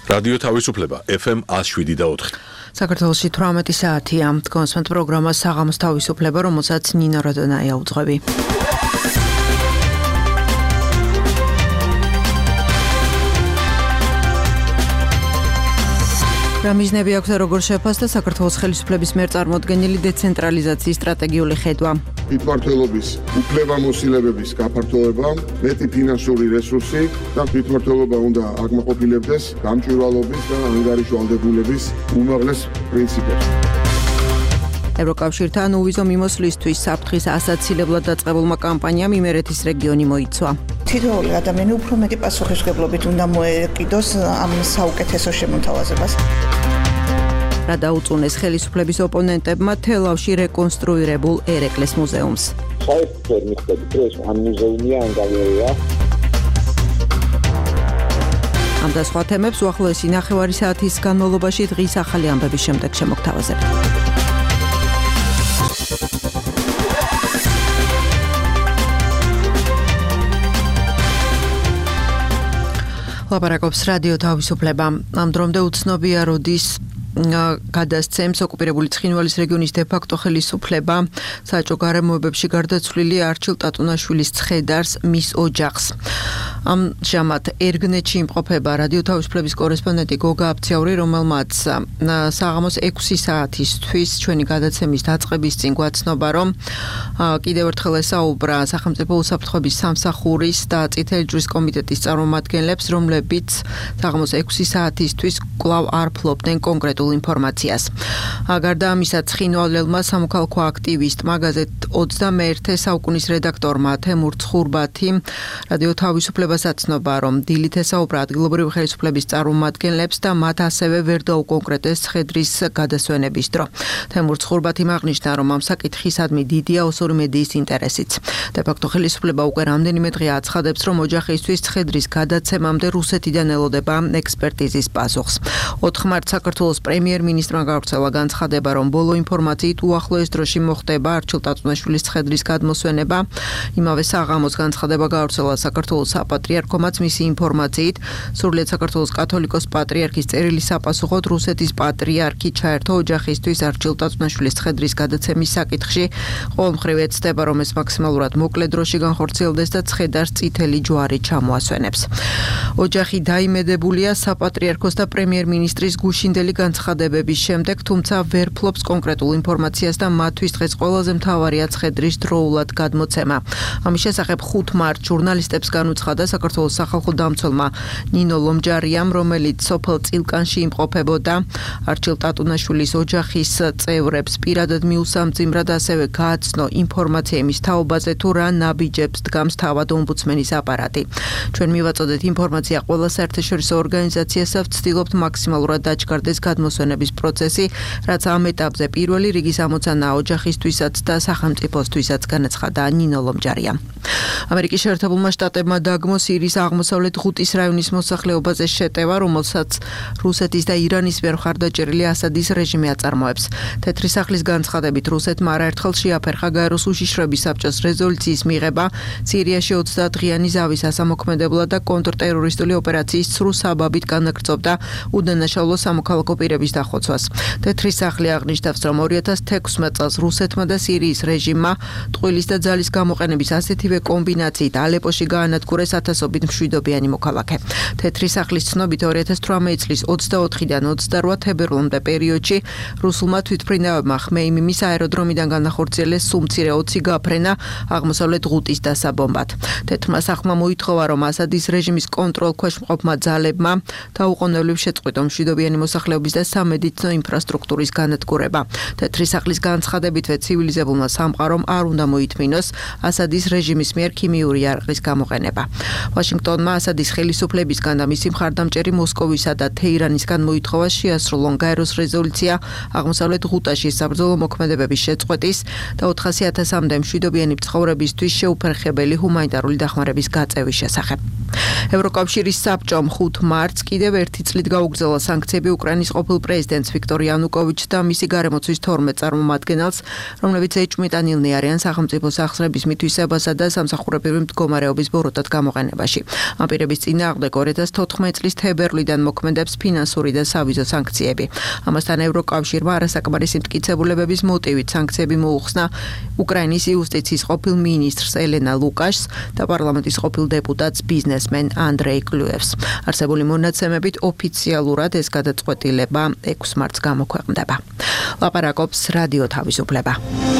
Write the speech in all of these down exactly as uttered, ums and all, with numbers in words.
რადიო თავისუფლება ეფ ემ one oh seven და four. საქართველოში თვრამეტი საათია. კონსმენთ პროგრამა საღამოს თავისუფლება, რომელსაც ნინო როდონაია უძღვები. რა მიზნები აქვს და როგორ შეფასდა საქართველოს ხელისუფლების მიერ წარმოდგენილი დეცენტრალიზაციის სტრატეგიული ხედვა? თვითმმართველობის უფლებამოსილებების გაფართოება, მეტი ფინანსური რესურსი და თვითმმართველობა უნდა აკმაყოფილებდეს გამჭვირვალობის და ანგარიშვალდებულების უმაღლეს პრინციპებს. ევროკავშირთან უვიზო მიმოსვლისთვის საფრთხის ასაცილებლად დაწყებულმა კამპანიამ იმერეთის რეგიონი მოიცვა. თითოეული ადამიანი უფრო მეტი პასუხისმგებლობით უნდა მოეკიდოს ამ საუკეთესო შემოთავაზებას. რა დაუწუნეს ხელისუფლების ოპონენტებმა თელავში რეკონსტრუირებულ ერეკლეს მუზეუმს. საერთოდ მიხდებით, რომ ეს ამ მუზეუმია ან გალერეა. ამ და სხვა თემებს უახლოესი ნახევარი საათის განმავლობაში დღის ახალი ამბების შემდეგ შემოგთავაზებთ. ლაპარაკობს რადიო თავისუფლება. ამ დრომდე უცნობია, როდის გადასცემს ოკუპირებული ცხინვალის რეგიონის დე-ფაქტო ხელისუფლება საჯო გარემოებებში გარდაცვლილი არჩილ ტატუნაშვილის ცხედარს მის ოჯახს. ამჟამად ერგნეთში იმყოფება რადიო თავისუფლების კორესპონდენტი გოგა აფციაური, რომელმაც საღამოს ექვსი საათისთვის ჩვენი გადაცემის დაწყების წინ გვაცნობა, რომ კიდევ ერთხელ ესაუბრა სახელმწიფო უსაფრთხოების სამსახურის და წითელი ჯვრის კომიტეტის წარმომადგენლებს, რომლებიც საღამოს ექვსი საათისთვის კვლავ არ ფლობდნენ კონკრეტულ ინფორმაციას. გარდა ამისა, ცხინვალელმა სამოქალაქო აქტივისტმა გაზეთ ოცდამეერთე საუკუნის რედაქტორმა თემურ ცხურბათი რადიო თავისუფლებას აცნობა, რომ დილით ესაუბრა ადგილობრივი ხელისუფლების წარმომადგენლებს და მათ ასევე ვერ დაუკონკრეტეს ცხედრის გადასვენების დრო. თემურ ცხურბათიმ აღნიშნა, რომ ამ საკითხისადმი დიდია ოსური მედიის ინტერესიც. დე-ფაქტო ხელისუფლება უკვე რამდენიმე დღეა აცხადებს, რომ ოჯახისთვის ცხედრის გადაცემამდე რუსეთიდან ელოდება ექსპერტიზის პასუხს. ოთხ მარტს საქართველოს პრემიერ-მინისტრმა გავრცელა განცხადება, რომ ბოლო ინფორმაციით უახლოეს დროში მოხდება არჩილ ტატუნაშვილის ცხედრის გადმოსვენება. იმავე საღამოს განცხადება გავრცელა საქართველოს საპატრიარქომაც მისი ინფორმაციით, სრულიად საქართველოს კათოლიკოს პატრიარქის წერილი საპასუხოდ რუსეთის პატრიარქი ჩაერთო ოჯახისთვის არჩილ ტატუნაშვილის ცხედრის გადაცემის საკითხში. ყოველმხრივ ეცდება, რომ ეს მაქსიმალურად მოკლე დროში განხორციელდეს და ცხედარს წითელი ჯვარი ჩამოასვენებს. ოჯახი დაიმედებულია საპატრიარქოს და პრემიერ-მინისტრის გუშინდელი განცხადებების შემდეგ, თუმცა ვერ ფლობს კონკრეტულ ინფორმაციას და მათთვის დღეს ყველაზე მთავარია ცხედრის დროულად გადმოცემა. ამის შესახებ ხუთ მარტს ჟურნალისტებს განუცხადა საქართველოს სახალხო დამცველმა ნინო ლომჯარიამ, რომელიც სოფელ წილკანში იმყოფებოდა. არჩილ ტატუნაშვილის ოჯახის წევრებს პირადად მიუსამძიმრად, ასევე გააცნო ინფორმაცია იმის თაობაზე, თუ რა ნაბიჯებს დგამს თავად ომბუდსმენის აპარატი. ჩვენ მივაწოდეთ ინფორმაცია ყველა საერთაშორისო ორგანიზაციას და ვცდილობთ მაქსიმალურად დაჩქარდეს გადმოსვენების პროცესი, რაც ამ ეტაპზე პირველი რიგის ამოცანაა ოჯახისთვისაც და სახელმწიფოსთვისაც, განაცხადა ნინო ლომჯარიამ. ამერიკის შეერთებულმა შტატებმა დაგმო სირიის აღმოსავლეთ ღუტის რაიონის მოსახლეობაზე შეტევა, რომელსაც რუსეთის და ირანის მიერ მხარდაჭერილი ასადის რეჟიმი აწარმოებს. თეთრი სახლის განცხადებით, რუსეთმა არაერთხელ შეაფერხა გაეროს უშიშროების საბჭოს რეზოლუციის მიღება სირიაში ოცდაათ დღიანი ზავის ასამოქმედებლად და კონტრტერორისტული ოპერაციის ცრუ საბაბით განაგრძობდა უდანაშაულო სამოქალაქო პირების დახოცვას. თეთრი სახლი აღნიშნავს, რომ ორი ათას თექვსმეტ წელს რუსეთმა და სირიის რეჟიმმა ტყუილის და ძალის გამოყენების ასეთივე კომბინაციით ალეპოში გაანადგურეს ათასობით მშვიდობიანი მოქალაქე. თეთრი სახლის ცნობით ორი ათას თვრამეტი წლის ოცდაოთხიდან ოცდარვა თებერვლამდე პერიოდში რუსულმა თვითმფრინავებმა ხმეიმიმის აეროდრომიდან განახორციელეს სუმცირე ოცი გაფრენა აღმოსავლეთ ღუტის დასაბომბად. თეთრმა სახლმა მოითხოვა, რომ ასადის რეჟიმის კონტროლქვეშ მყოფმა ძალებმა დაუყოვნებლივ შეწყვიტონ მშვიდობიანი მოსახლეობის და სამედიცინო ინფრასტრუქტურის განადგურება. თეთრი სახლის განცხადებითვე ცივილიზებულმა სამყარომ არ უნდა მოითმინოს ასადის რეჟიმის მიერ ქიმიური იარაღის გამოყენება. ვაშინგტონმა ასადის ხელისუფლებისგან და მისი მხარდამჭერი მოსკოვისა და თეირანისგან მოითხოვა შეასრულონ გაეროს რეზოლუცია აღმოსავლეთ ღუტაში საბრძოლო მოქმედებების შეწყვეტის და ოთხასი ათასამდე მშვიდობიანი ცხოვრებისთვის შეუფერხებელი ჰუმანიტარული დახმარების გაწევის შესახებ. ევროკავშირის საბჭომ ხუთ მარტს კიდევ ერთი წლით გაუგრძელა სანქციები უკრაინის ყოფილ პრეზიდენტს ვიქტორ იანუკოვიჩს და მისი გარემოცვის თორმეტ წარმომადგენელს, რომლებიც ეჭვმიტანილნი არიან სახელმწიფო სახსრების მითვისებასა და სამსახურებრივი მდგომარეობის ბოროტად გამოყენებაში. ამ პირების წინააღმდეგ ორი ათას თოთხმეტ წლის თებერვლიდან მოქმედებს ფინანსური და სავიზო სანქციები. ამასთან ევროკავშირმა არასაკმარისი მტკიცებულებების მოტივით სანქციები მოუხსნა უკრაინის იუსტიციის ყოფილ მინისტრს ელენა ლუკაშს და პარლამენტის ყოფილ დეპუტატს ბიზნესმენ ანდრეი კლუევს. არსებული მონაცემებით ოფიციალურად ეს გადაწყვეტილება ექვს მარტს გამოქვეყნდება. ლაპარაკობს რადიო თავისუფლება.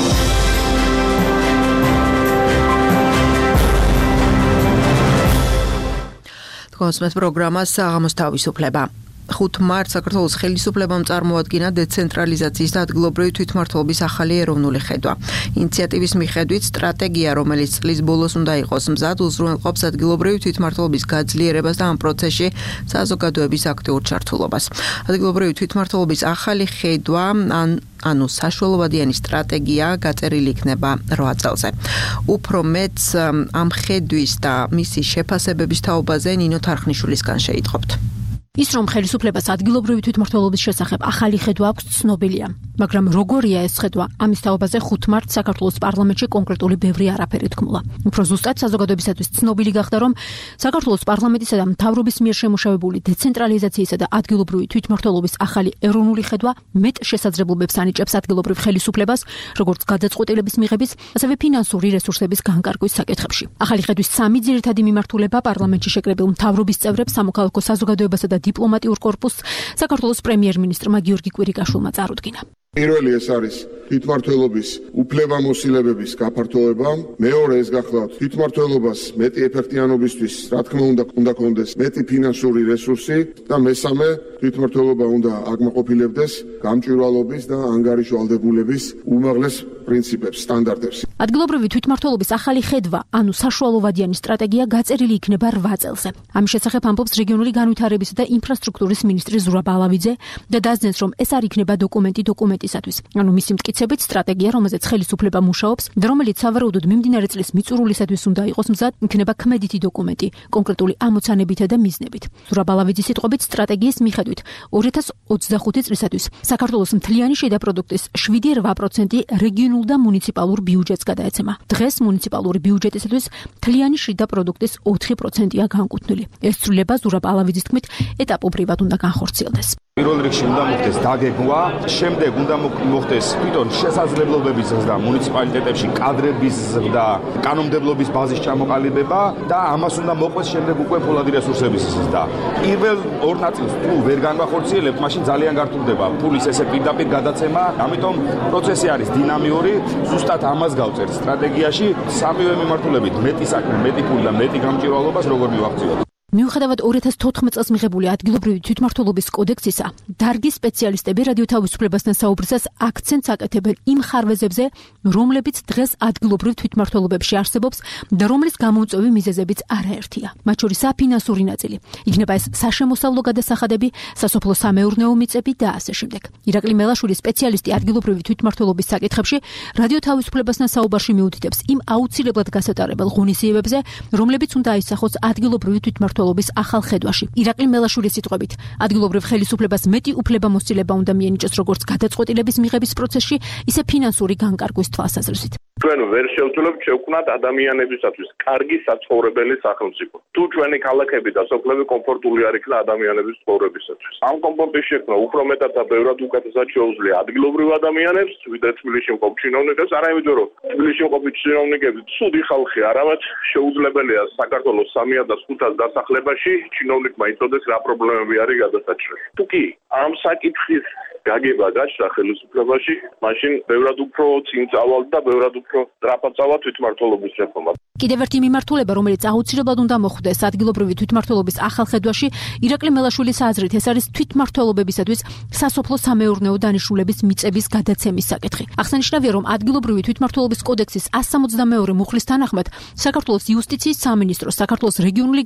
კონსმეს პროგრამა საღამოს თავისუფლება. ხუთ მარტს საქართველოს ხელისუფლებამ წარმოადგინა დეცენტრალიზაციის და ადგილობრივი თვითმმართველობის ახალი ეროვნული ხედვა. ინიციატივის მიხედვით სტრატეგია, რომელიც წლის ბოლოს უნდა იყოს მზად, უზრუნველყოფს ადგილობრივი თვითმმართველობის გაძლიერებას და ამ პროცესში საზოგადოების აქტიურ ჩართულობას. ადგილობრივი თვითმმართველობის ახალი ხედვა ან ანუ საშუალოვადიანი სტრატეგია გაწერილი იქნება რვა წელზე. უფრო მეც ამ ხედვის და მისი შეფასებების თაობაზე ნინო თარხნიშვილისგან შეიტყობთ. ის რომ ხელისუფლებას ადგილობრივი თვითმმართველობის შესახებ ახალი ხედვა აქვს ცნობილია, მაგრამ როგორია ეს ხედვა, ამის თაობაზე ხუთ მარტს საქართველოს პარლამენტში კონკრეტული ბევრი არაფერი თქმულა. უფრო ზუსტად საზოგადოებისათვის ცნობილი გახდა, რომ საქართველოს პარლამენტისა და მთავრობის მიერ შემუშავებული დეცენტრალიზაციისა და ადგილობრივი თვითმმართველობის ახალი ეროვნული ხედვა მეტ შესაძლებლობებს ანიჭებს ადგილობრივ ხელისუფლებას, როგორც გადაწყვეტილების მიღების, ასევე ფინანსური რესურსების განკარგვის საკითხებში. ახალი ხედვის სამი ძირითადი მიმართულება პარლამენტში შეკრებილ მთავრობის წევრებს, სამოქალაქო საზოგადოებასა და დიპლომატიურ კორპუსს საქართველოს პრემიერ-მინისტრმა გიორგი კვირიკაშვილმა წარუდგინა. პირველი ეს არის თვითმმართველობის უფლებამოსილებების გაფართოება, მეორე ეს გახლავთ თვითმმართველობას მეტი ეფექტიანობისთვის, რა თქმა უნდა, უნდა კონდეს მეტი ფინანსური რესურსი და მესამე თვითმმართველობა უნდა აკმაყოფილებდეს გამჭვირვალობის და ანგარიშ ვალდებულების უმაღლეს პრინციპებს, სტანდარტებს. ადგილობრივი თვითმმართველობის ახალი ხედვა, ანუ საშუალოვადიანი სტრატეგია გაწერილი იქნება რვა წელზე. ამის შესახებ ამბობს რეგიონული განვითარებისა და ინფრასტრუქტურის მინისტრი ზურაბ ალავიძე და დასძენს, რომ ეს არ იქნება დოკუმენტი დოკუმენტისათვის. ანუ მისი მტკიცებით სტრატეგია, რომელზეც ხელისუფლება მუშაობს და რომელიც სავარაუდოდ მიმდინარე წლის მიწურულისათვის უნდა იყოს მზად, იქნება ქმედითი დოკუმენტი, კონკრეტული ამოცანებითა და მიზნებით. ზურაბ ალავიძის სიტყვებით სტრატეგიის მიხედვით ორი ათას ოცდახუთი წლისათვის საქართველოს მთლიანი შიდა პროდუქტის შვიდი რვა პროცენტი რეგიონულ და მუნიციპალურ ბიუჯეტს გადაეცემა. დღეს მუნიციპალური ბიუჯეტისათვის მთლიანი შიდა პროდუქტის ოთხი პროცენტია განკუთვნილი. ეს ცვლილება ზურაბ ალავიძის თქმით ეტაპობრივად უნდა განხორციელდეს. პირველ რიგში უნდა მოხდეს დაგეგმვა, შემდეგ უნდა მოხდეს თვითონ შესაძლებლობების ზრდა მუნიციპალიტეტებში კადრების ზრდა, კანონმდებლობის ბაზის ჩამოყალიბება და ამას უნდა მოყვეს შემდეგ უკვე ფულადი რესურსების ზრდა. პირველ ორ ნაწილს თუ ვერ განვახორციელებთ, მაშინ ძალიან გართულდება ფულის ესე პირდაპირ გადაცემა, ამიტომ პროცესი არის დინამიური, ზუსტად ამას გავწერთ სტრატეგიაში, სამივე მიმართულებით მეტი საქმე, მეტი ფული და მეტი გამჭვირვალობას როგორ მივახციოთ. მიუხედავად ორი ათას თოთხმეტ წელს მიღებული ადგილობრივი თვითმმართველობის კოდექსისა, დარგის სპეციალისტები რადიო თავისუფლებასთან საუბრისას აქცენტს აკეთებენ იმ ხარვეზებზე, რომლებიც დღეს ადგილობრივ თვითმმართველობებში არსებობს და რომლის გამომწვევი მიზეზებიც არაერთია. მათ შორის საფინანსური ნაწილი. იქნება ეს საშემოსავლო გადასახადები, სასოფლო-სამეურნეო მიწები და ასე შემდეგ. ირაკლი მელაშვილი, სპეციალისტი ადგილობრივი თვითმმართველობის საკითხებში, რადიო თავისუფლებასთან საუბარში მიუთითებს იმ აუცილებლად გასატარებელ ღონისძიებებზე, რომლებიც უნდა აისახოს ადგილობრივი თვითმმართველობის ახალ ხედვაში. ირაკლი მელაშვილის სიტყვებით, ადგილობრივ ხელისუფლებას მეტი უფლებამოსილება უნდა მიენიჭოს როგორც გადაწყვეტილების მიღების პროცესში, ისე ფინანსური განკარგვის თვალსაზრისით. ჩვენ ვერ შევძლებთ შევქმნათ ადამიანებისათვის კარგი საცხოვრებელი სახელმწიფო. თუ ჩვენი ქალაქები და სოფლები კომფორტული არ იქნა ადამიანების ცხოვრებისათვის. ამ კომფორტის შექმნა უფრო მეტად და ბევრად უკეთესად შეუძლია ადგილობრივ ადამიანებს, ვიდრე თბილისში მყოფ ჩინოვნიკებს, არამედ რომ თბილისში მყოფი ჩინოვნიკები ცუდი ხალხი არავად შეუძლებელია საქართველოს სამი ათას ხუთას დასახლებაში ჩინოვნიკმა იცოდეს რა პრობლემები არის გადასაჭრელი. თუ კი ამ საკითხის გაგება გაჩნდა ხელისუფლებაში, მაშინ ბევრად უფრო წინ წავალ და ბევრად უფრო სწრაფად წავა თვითმმართველობის რეფორმა. კიდევ ერთი მიმართულება, რომელიც აუცილებლად უნდა მოხდეს ადგილობრივი თვითმმართველობის ახალ ხედვაში, ირაკლი მელაშვილის აზრით, ეს არის თვითმმართველობებისათვის სასოფლო-სამეურნეო დანიშნულების მიწების გადაცემის საკითხი. აღსანიშნავია, რომ ადგილობრივი თვითმმართველობის კოდექსის ასს სამოცდამეორე მუხლის თანახმად საქართველოს იუსტიციის სამინისტრო, საქართველოს რეგიონული განვითარების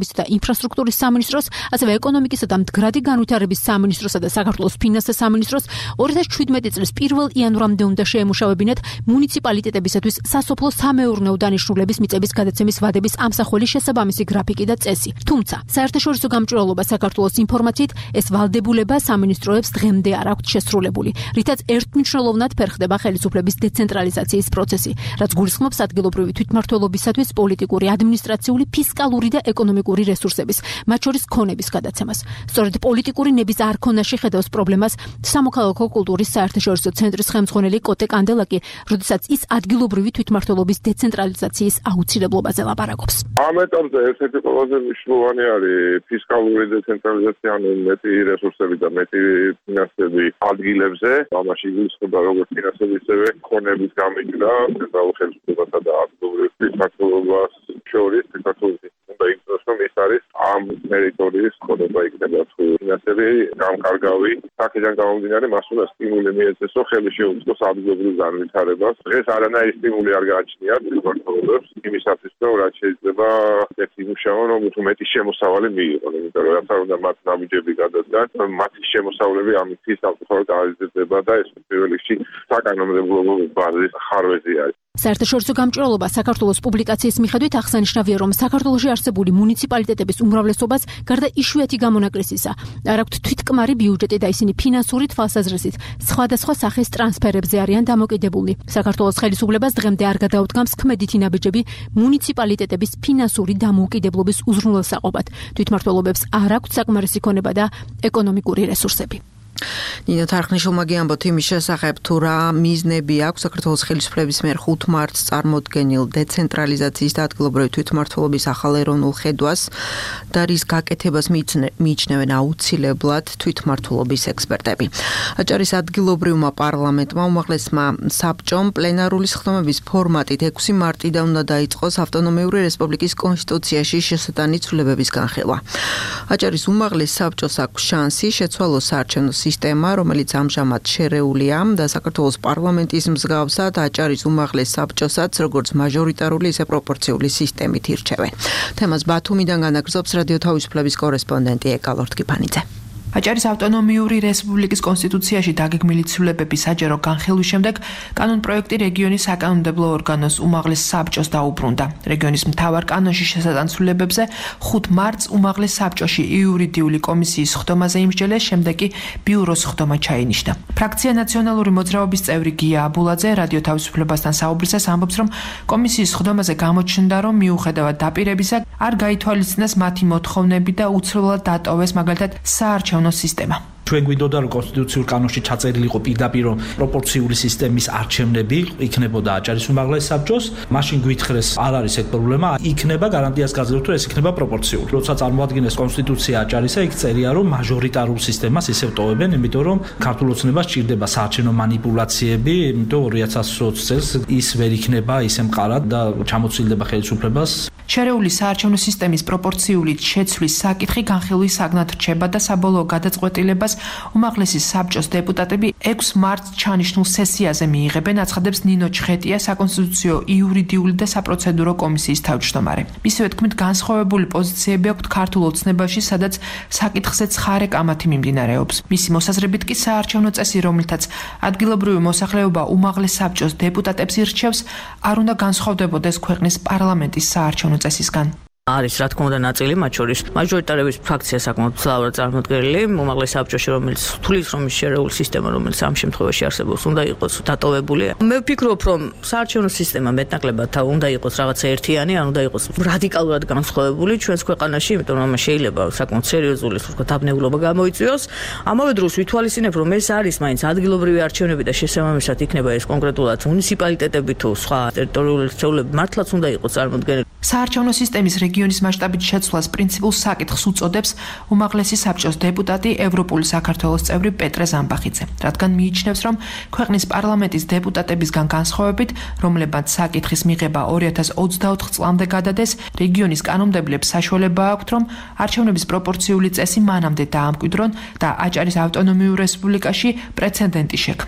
საწარმოებისა და ინფრასტრუქტურის სამინისტროს, ასევე ეკონომიკისა და მდგრადი განვითარების სამინისტროსა და საქართველოს ფინანსთა სამინისტროს ორი ათას შვიდმეტი წლის პირველ იანვრამდე უნდა შეემუშავებინათ მუნიციპალიტეტებისათვის სასოფლო სამეურნეო დანიშნულების მიწების გადაცემის ვადების ამსახველის შესაბამისი გრაფიკი და წესი. თუმცა, საერთაშორისო გამჭვირვალობა საქართველოს ინფორმაციით ეს ვალდებულება სამინისტროებს დღემდე არ აქვთ შესრულებული, რითაც ერთმნიშვნელოვნად ფერხდება ხელისუფლების დეცენტრალიზაციის პროცესი, რაც გულისხმობს ადგილობრივი თვითმმართველობისათვის პოლიტიკური, ადმინისტრაციული, ფისკალური და ეკონომიკური რესურსების, მათ შორის ქონების გადაცემას. სწორედ პოლიტიკური ნების არქონაში ხედავს პრობლემას სამოქალაქო კულტურის საერთაშორისო ცენტრის ხელმძღვანელი კოტე კანდელაკი, როდესაც ის ადგილობრივი თვითმმართველობის დეცენტრალიზაციის აუცილებლობაზე ლაპარაკობს. ამ ეტაპზე ერთ-ერთი ყველაზე მნიშვნელოვანი არის ფისკალური დეცენტრალიზაცია, ანუ მეტი რესურსები და მეტი ფინანსები ადგილებზე. ამაში იგულისხმება როგორც ფინანსების, ისევე ქონების გამიჯდა ცენტრალურ ხელისუფლებასა და ადგილობრივ თვითმმართველობას შორის. საქართველოს უნდა იგრძნოს, რომ ეს არის ამ ტერიტორიის ქონება იქნება თუ ფინანსები გამკარგავი. აქედან გამომდინარე, მას უნდა სტიმული მიეცეს, რომ ხელი შეუწყოს ადგილობრივ განვითარებას. დღეს არანაირი სტიმული არ გააჩნიათ თვითმმართველობებს იმისათვის, რომ რაც შეიძლება ეს იმუშაონ, რომ თუ მეტი შემოსავალი მიიღონ, იმიტომ რომ რაც არ უნდა მათ ნაბიჯები გადადგან, მათი შემოსავლები ამით სამწუხაროდ გაიზრდება და ეს პირველ რიგში საკანონმდებლო ბაზის ხარვეზი არის. საერთაშორისო გამჭვირვალობა საქართველოს პუბლიკაციის მიხედვით აღსანიშნავია, რომ საქართველოში არსებული მუნიციპალიტეტების უმრავლესობას გარდა იშვიათი გამონაკლისისა არ აქვთ თვითკმარი ბიუჯეტი და ისინი ფინანსური თვალსაზრისით სხვადასხვა სახის ტრანსფერებზე არიან დამოკიდებული. საქართველოს ხელისუფლებას დღემდე არ გადაუდგამს ქმედითი ნაბიჯები მუნიციპალიტეტების ფინანსური დამოუკიდებლობის უზრუნველსაყოფად. თვითმმართველობებს არ აქვთ საკმარისი ქონება და ეკონომიკური რესურსები. ნინო თარხნიშვილმა გიამბოთ იმის შესახებ, თუ რა მიზნები აქვს საქართველოს ხელისუფლების მიერ ხუთ მარტს წარმოდგენილ დეცენტრალიზაციის და ადგილობრივი თვითმმართველობის ახალ ეროვნულ ხედვას და რის გაკეთებას მიიჩნევენ აუცილებლად თვითმმართველობის ექსპერტები. აჭარის ადგილობრივმა პარლამენტმა უმაღლესმა საბჭომ პლენარული სხდომების ფორმატით ექვსი მარტიდან უნდა დაიწყოს ავტონომიური რესპუბლიკის კონსტიტუციაში შესატანი ცვლილებების განხილვა. აჭარის უმაღლეს საბჭოს აქვს შანსი შეცვალოს საარჩევნო სისტემა, რომელიც ამჟამად შერეულია და საქართველოს პარლამენტის მსგავსად აჭარის უმაღლეს საბჭოსაც როგორც მაჟორიტარული, ისე პროპორციული სისტემით ირჩევენ. თემას ბათუმიდან განაგრძობს რადიო თავისუფლების კორესპონდენტი ეკალორთ კიფანიძე. აჭარის ავტონომიური რესპუბლიკის კონსტიტუციაში დაგეგმილი ცვლილებების საჯარო განხილვის შემდეგ კანონპროექტი რეგიონის საკანონმდებლო ორგანოს უმაღლეს საბჭოს დაუბრუნდა. რეგიონის მთავარ კანონში შესატან ცვლილებებზე ხუთ მარტს უმაღლეს საბჭოში იურიდიული კომისიის სხდომაზე იმსჯელეს, შემდეგ კი ბიუროს სხდომა ჩაინიშნა. ფრაქცია ნაციონალური მოძრაობის წევრი გია აბულაძე რადიო თავისუფლებასთან საუბრისას ამბობს, რომ კომისიის სხდომაზე გამოჩნდა, რომ მიუხედავად დაპირებისა არ გაითვალისწინეს მათი მოთხოვნები და უცვლელად დატოვეს მაგალითად საარჩევნო სისტემა. ჩვენ გვინდოდა რომ კონსტიტუციურ კანონში ჩაწერილი იყო პირდაპირ პროპორციული სისტემის არჩევნები იქნებოდა აჭარის უმაღლეს საბჭოს, მაშინ გვითხრეს არ არის ეს პრობლემა, იქნება გარანტიას გაძლევთ რომ ეს იქნება პროპორციული. როცა წარმოადგენეს კონსტიტუცია აჭარისა, იქ წერია რომ მაჟორიტარულ სისტემას ისევ ტოვებენ, იმიტომ რომ ქართულ ოცნებას სჭირდება საარჩევნო манипуляციები, იმიტომ ორი ათას ოცი წელს ის ვერ იქნება ისე მყარად და ჩამოცილდება ხელისუფლებას. შერეული საარჩევნო სისტემის პროპორციული შეცვლის საკითხი განხილვის საგნად რჩება და საბოლოო გადაწყვეტილებას უმაღლესი საბჭოს დეპუტატები ექვსი მარტს ჩანიშნულ სესიაზე მიიღებენ, აცხადებს ნინო ჩხეტია, საკონსტიტუციო, იურიდიული და საპროცედურო კომისიის თავმჯდომარე. მისივე თქმით, განსხვავებული პოზიციები აქვთ ქართულ ოცნებაში, სადაც საკითხზე ცხარე კამათი მიმდინარეობს. მისი მოსაზრებით კი საარჩევნო წესი, რომელთაც ადგილობრივი მოსახლეობა უმაღლეს საბჭოს დეპუტატებს ირჩევს, არ უნდა განსხვავდებოდეს ქვეყნის პარლამენტის საარჩევნო წესისგან. არის რა თქმა უნდა ნაწილი, მათ შორის მაჟორიტარების ფრაქცია საკმაოდ მძლავრად წარმოდგენილი, უმაღლეს საბჭოში, რომელიც თulis რომ ის შერეული სისტემა, რომელიც ამ შემთხვევაში არსებობს, უნდა იყოს დატოვებული. მე ვფიქრობ, რომ საარჩევნო სისტემა მეტნაკლებად უნდა იყოს რაღაცა ერთიანი, ან უნდა იყოს რადიკალურად განსხვავებული ჩვენს ქვეყანაში, იმიტომ რომ ამას შეიძლება საკმაოდ სერიოზული, თქო, დაბნეულობა გამოიწვიოს. ამავე დროს ვითვალისწინებ, რომ ეს არის მაინც ადგილობრივი არჩევნები და შესაბამისად იქნება ეს კონკრეტულად მუნიციპალიტეტები თუ სხვა ტერიტორიული ერთეულები მართლაც უნდა იყოს წარმოდგენილი. საარჩევნო სისტემის რეგიონის მასშტაბით შეცვლას პრინციპულ საკითხს უწოდებს უმაღლესი საბჭოს დეპუტატი ევროპული საქართველოს წევრი პეტრე ზამბახიძე, რადგან მიიჩნევს, რომ ქვეყნის პარლამენტის დეპუტატებისგან განსხვავებით, რომლებმაც საკითხის მიღება ორი ათას ოცდაოთხ წლამდე გადადეს, რეგიონის კანონმდებლებს საშუალება აქვთ, რომ არჩევნების პროპორციული წესი მანამდე დაამკვიდრონ და აჭარის ავტონომიურ რესპუბლიკაში პრეცედენტი შექმნან.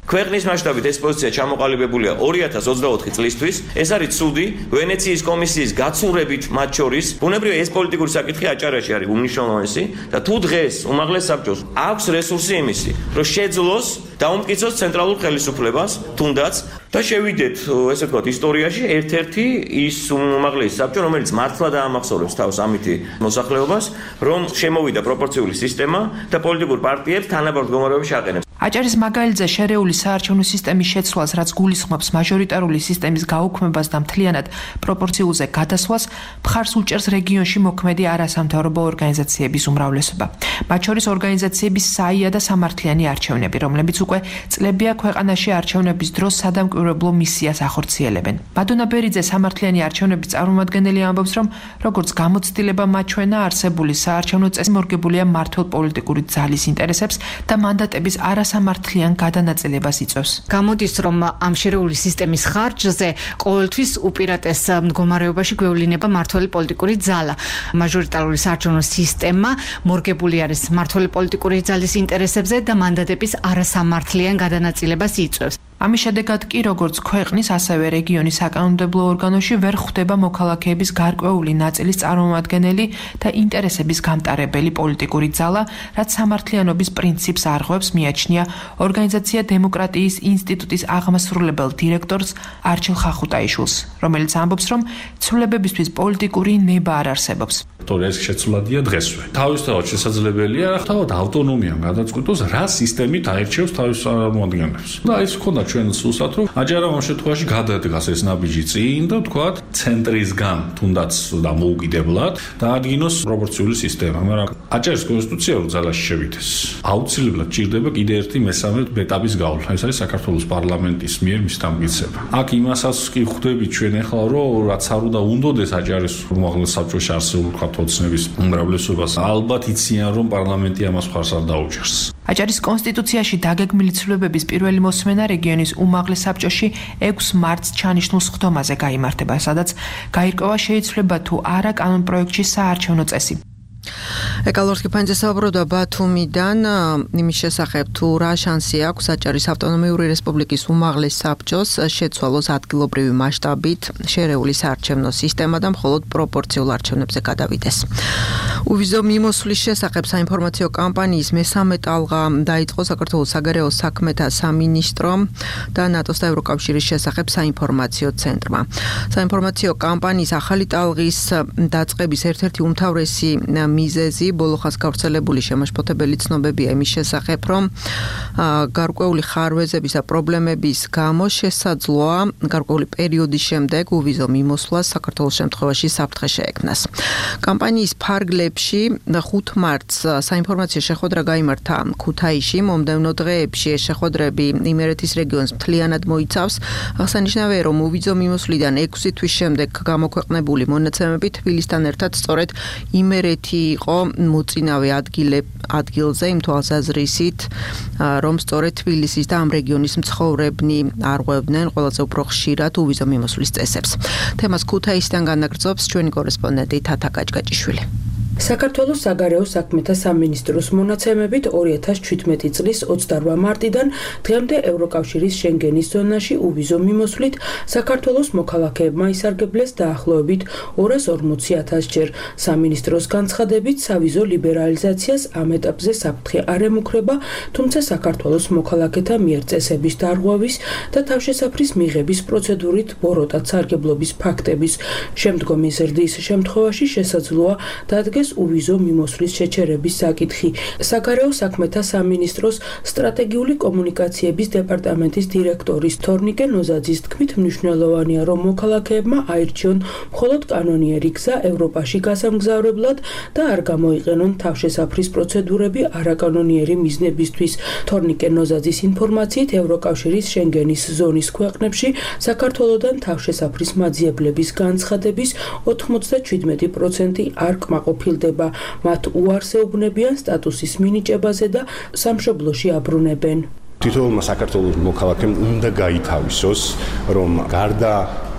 ქვეყნის მასშტაბით ეს პოზიცია ჩამოყალიბებულია ორი ათას ოცდაოთხი წლისთვის. ეს არის ცუდი ვენეციის კომისიის გაცურებით მათ შორის. ბუნებრივია ეს პოლიტიკური საკითხი აჭარაში არის უმნიშვნელოვანესი და თუ დღეს უმაღლეს საბჭოს აქვს რესურსი იმისი, რომ შეძლოს დაუმტკიცოს ცენტრალურ ხელისუფლებას, თუნდაც და შევიდეთ, ესე ვთქვათ, ისტორიაში ერთ-ერთი ის უმაღლესი საბჭო, რომელიც მართლა დაამახსოვრებს თავს ამითი მოსახლეობას, რომ შემოვიდა პროპორციული სისტემა და პოლიტიკურ პარტიებს თანაბარ მდგომარეობაში აყენებს. აჭარის მაგალითზე შერეული საარჩევნო სისტემის შეცვლას, რაც გულისხმობს მაჟორიტარული სისტემის გაუქმებას და მთლიანად პროპორციულზე გადასვლას, მხარს უჭერს რეგიონში მოქმედი არასამთავრობო ორგანიზაციების უმრავლესობა. მათ შორის ორგანიზაციების საია და სამართლიანი არჩევნები, რომლებიც უკვე წლებია ქვეყანაში არჩევნების დროს სადამკვირვებლო მისიას ახორციელებენ. ბადუნა ბერიძე სამართლიანი არჩევნების წარმომადგენელი ამბობს, რომ როგორც გამოცდილება მაჩვენა, არსებული საარჩევნო წესი მორგებულია მმართველ პოლიტიკური ძალის ინტერესებს და მანდატების არასამართლიან გადანაწილებას იწვევს. გამოდის, რომ ამ შერეული სისტემის ხარჯზე ყოველთვის უპირატეს მდგომარეობაში გვევლინება მმართველი პოლიტიკური ძალა. მაჟორიტარული საარჩევნო სისტემა მორგებული არის მმართველი პოლიტიკური ძალის ინტერესებზე და მანდატების არასამართლიან გადანაწილებას იწვევს. ამის შედეგად კი როგორც ქვეყნის, ასევე რეგიონის საკანონმდებლო ორგანოში ვერ ხვდება მოქალაქეების გარკვეული ნაწილის წარმომადგენელი და ინტერესების გამტარებელი პოლიტიკური ძალა, რაც სამართლიანობის პრინციპს არღვევს, მიაჩნია ორგანიზაცია დემოკრატიის ინსტიტუტის აღმასრულებელ დირექტორს არჩილ ხახუტაიშვილს, რომელიც ამბობს, რომ ცვლილებებისთვის პოლიტიკური ნება არ არსებობს. ეს შეცვლადია დღესვე. თავისთავად შესაძლებელია თავად ავტონომიამ გადაწყვიტოს, რა სისტემით აირჩევს თავის წარმომადგენლებს. და ეს ქონდა ჩვენ სულსაც, რომ აჯარა ამ შემთხვევაში გადადგას ეს ნაბიჯი წინ და თქვათ ცენტრისგან თუნდაც დამოუკიდებლად დაადგინოს პროპორციული სისტემა, მაგრამ აჯარის კონსტიტუციურ ძალაში შევიდეს. აუცილებლად ჭირდება კიდე ერთი მესამე ეტაპის გავლა. ეს არის საქართველოს პარლამენტის მიერ მის დამტკიცება. აქ იმასაც კი ხვდები ჩვენ ახლა, რომ რაც არ უნდა უნდოდეს აჯარის უმაღლეს საბჭოში არსებული ოცნების უმრავლესობას, ალბათ იციან, რომ პარლამენტი ამას მხარს არ დაუჭერს. აჭარის კონსტიტუციაში დაგეგმილი ცვლილებების პირველი მოსმენა რეგიონის უმაღლეს საბჭოში ექვსი მარტს ჩანიშნულ სხდომაზე გაიმართება, სადაც გაირკვევა შეიცვლება თუ არა კანონპროექტში საარჩევნო წესი. ეკალორსკი პანჯესაუბრობდა ბათუმიდან იმის შესახებ, თუ რა შანსი აქვს აჭარის ავტონომიური რესპუბლიკის უმაღლეს საბჭოს შეცვალოს ადგილობრივი მასშტაბით შერეული საარჩევნო სისტემა და მხოლოდ პროპორციულ არჩევნებზე გადავიდეს. უვიზო მიმოსვლის შესახებ საინფორმაციო კამპანიის მესამე ტალღა დაიწყო საქართველოს საგარეო საქმეთა სამინისტრომ და ნატოს და ევროკავშირის შესახებ საინფორმაციო ცენტრმა. საინფორმაციო კამპანიის ახალი ტალღის დაწყების ერთ-ერთი უმთავრესი მიზეზი ბოლოხას გავრცელებული შემაშფოთებელი ცნობებია იმის შესახებ, რომ გარკვეული ხარვეზების და პრობლემების გამო შესაძლოა გარკვეული პერიოდის შემდეგ უვიზო მიმოსვლას საქართველოს შემთხვევაში საფრთხე შეექმნას. კამპანიის ფარგლებში ხუთი მარტს საინფორმაციო შეხვედრა გაიმართა ქუთაისში. მომდევნო დღეებში ეს შეხვედრები იმერეთის რეგიონს მთლიანად მოიცავს. აღსანიშნავია, რომ უვიზო მიმოსვლიდან ექვსი თვის შემდეგ გამოქვეყნებული მონაცემები თბილისთან ერთად სწორედ იმერეთი იყო მოწინავე ადგილე ადგილზე იმ თვალსაზრისით, რომ სწორედ თბილისის და ამ რეგიონის მცხოვრებნი არღვევდნენ ყველაზე უფრო ხშირად უვიზო მიმოსვლის წესებს. თემას ქუთაისიდან განაგრძობს ჩვენი კორესპონდენტი თათა კაჭკაჭიშვილი. საქართველოს საგარეო საქმეთა სამინისტროს მონაცემებით ორი ათას შვიდმეტი წლის ოცდარვა მარტიდან დღემდე ევროკავშირის შენგენის ზონაში უვიზო მიმოსვლით საქართველოს მოქალაქეებმა ისარგებლეს დაახლოებით ორას ორმოცი ათას ჯერ. სამინისტროს განცხადებით, სავიზო ლიბერალიზაციას ამ ეტაპზე საფრთხე არ ემუქრება, თუმცა საქართველოს მოქალაქეთა მიერ წესების დარღვევის და თავშესაფრის მიღების პროცედურით ბოროტად სარგებლობის ფაქტების შემდგომი ზრდის შემთხვევაში შესაძლოა დადგეს უვიზო მიმოსვლის შეჩერების საკითხი. საგარეო საქმეთა სამინისტროს სტრატეგიული კომუნიკაციების დეპარტამენტის დირექტორის თორნიკე ნოზაძის თქმით, მნიშვნელოვანია, რომ მოქალაქეებმა აირჩიონ მხოლოდ კანონიერი გზა ევროპაში გასამგზავრებლად და არ გამოიყენონ თავშესაფრის პროცედურები არაკანონიერი მიზნებისთვის. თორნიკე ნოზაძის ინფორმაციით, ევროკავშირის შენგენის ზონის ქვეყნებში საქართველოდან თავშესაფრის მაძიებლების განცხადების ოთხმოცდაშვიდმეტი პროცენტი არ კმაყოფილდება. მათ უარს ეუბნებიან სტატუსის მინიჭებაზე და სამშობლოში აბრუნებენ. თითოეულმა საქართველოს მოქალაქემ უნდა გაითავისოს, რომ გარდა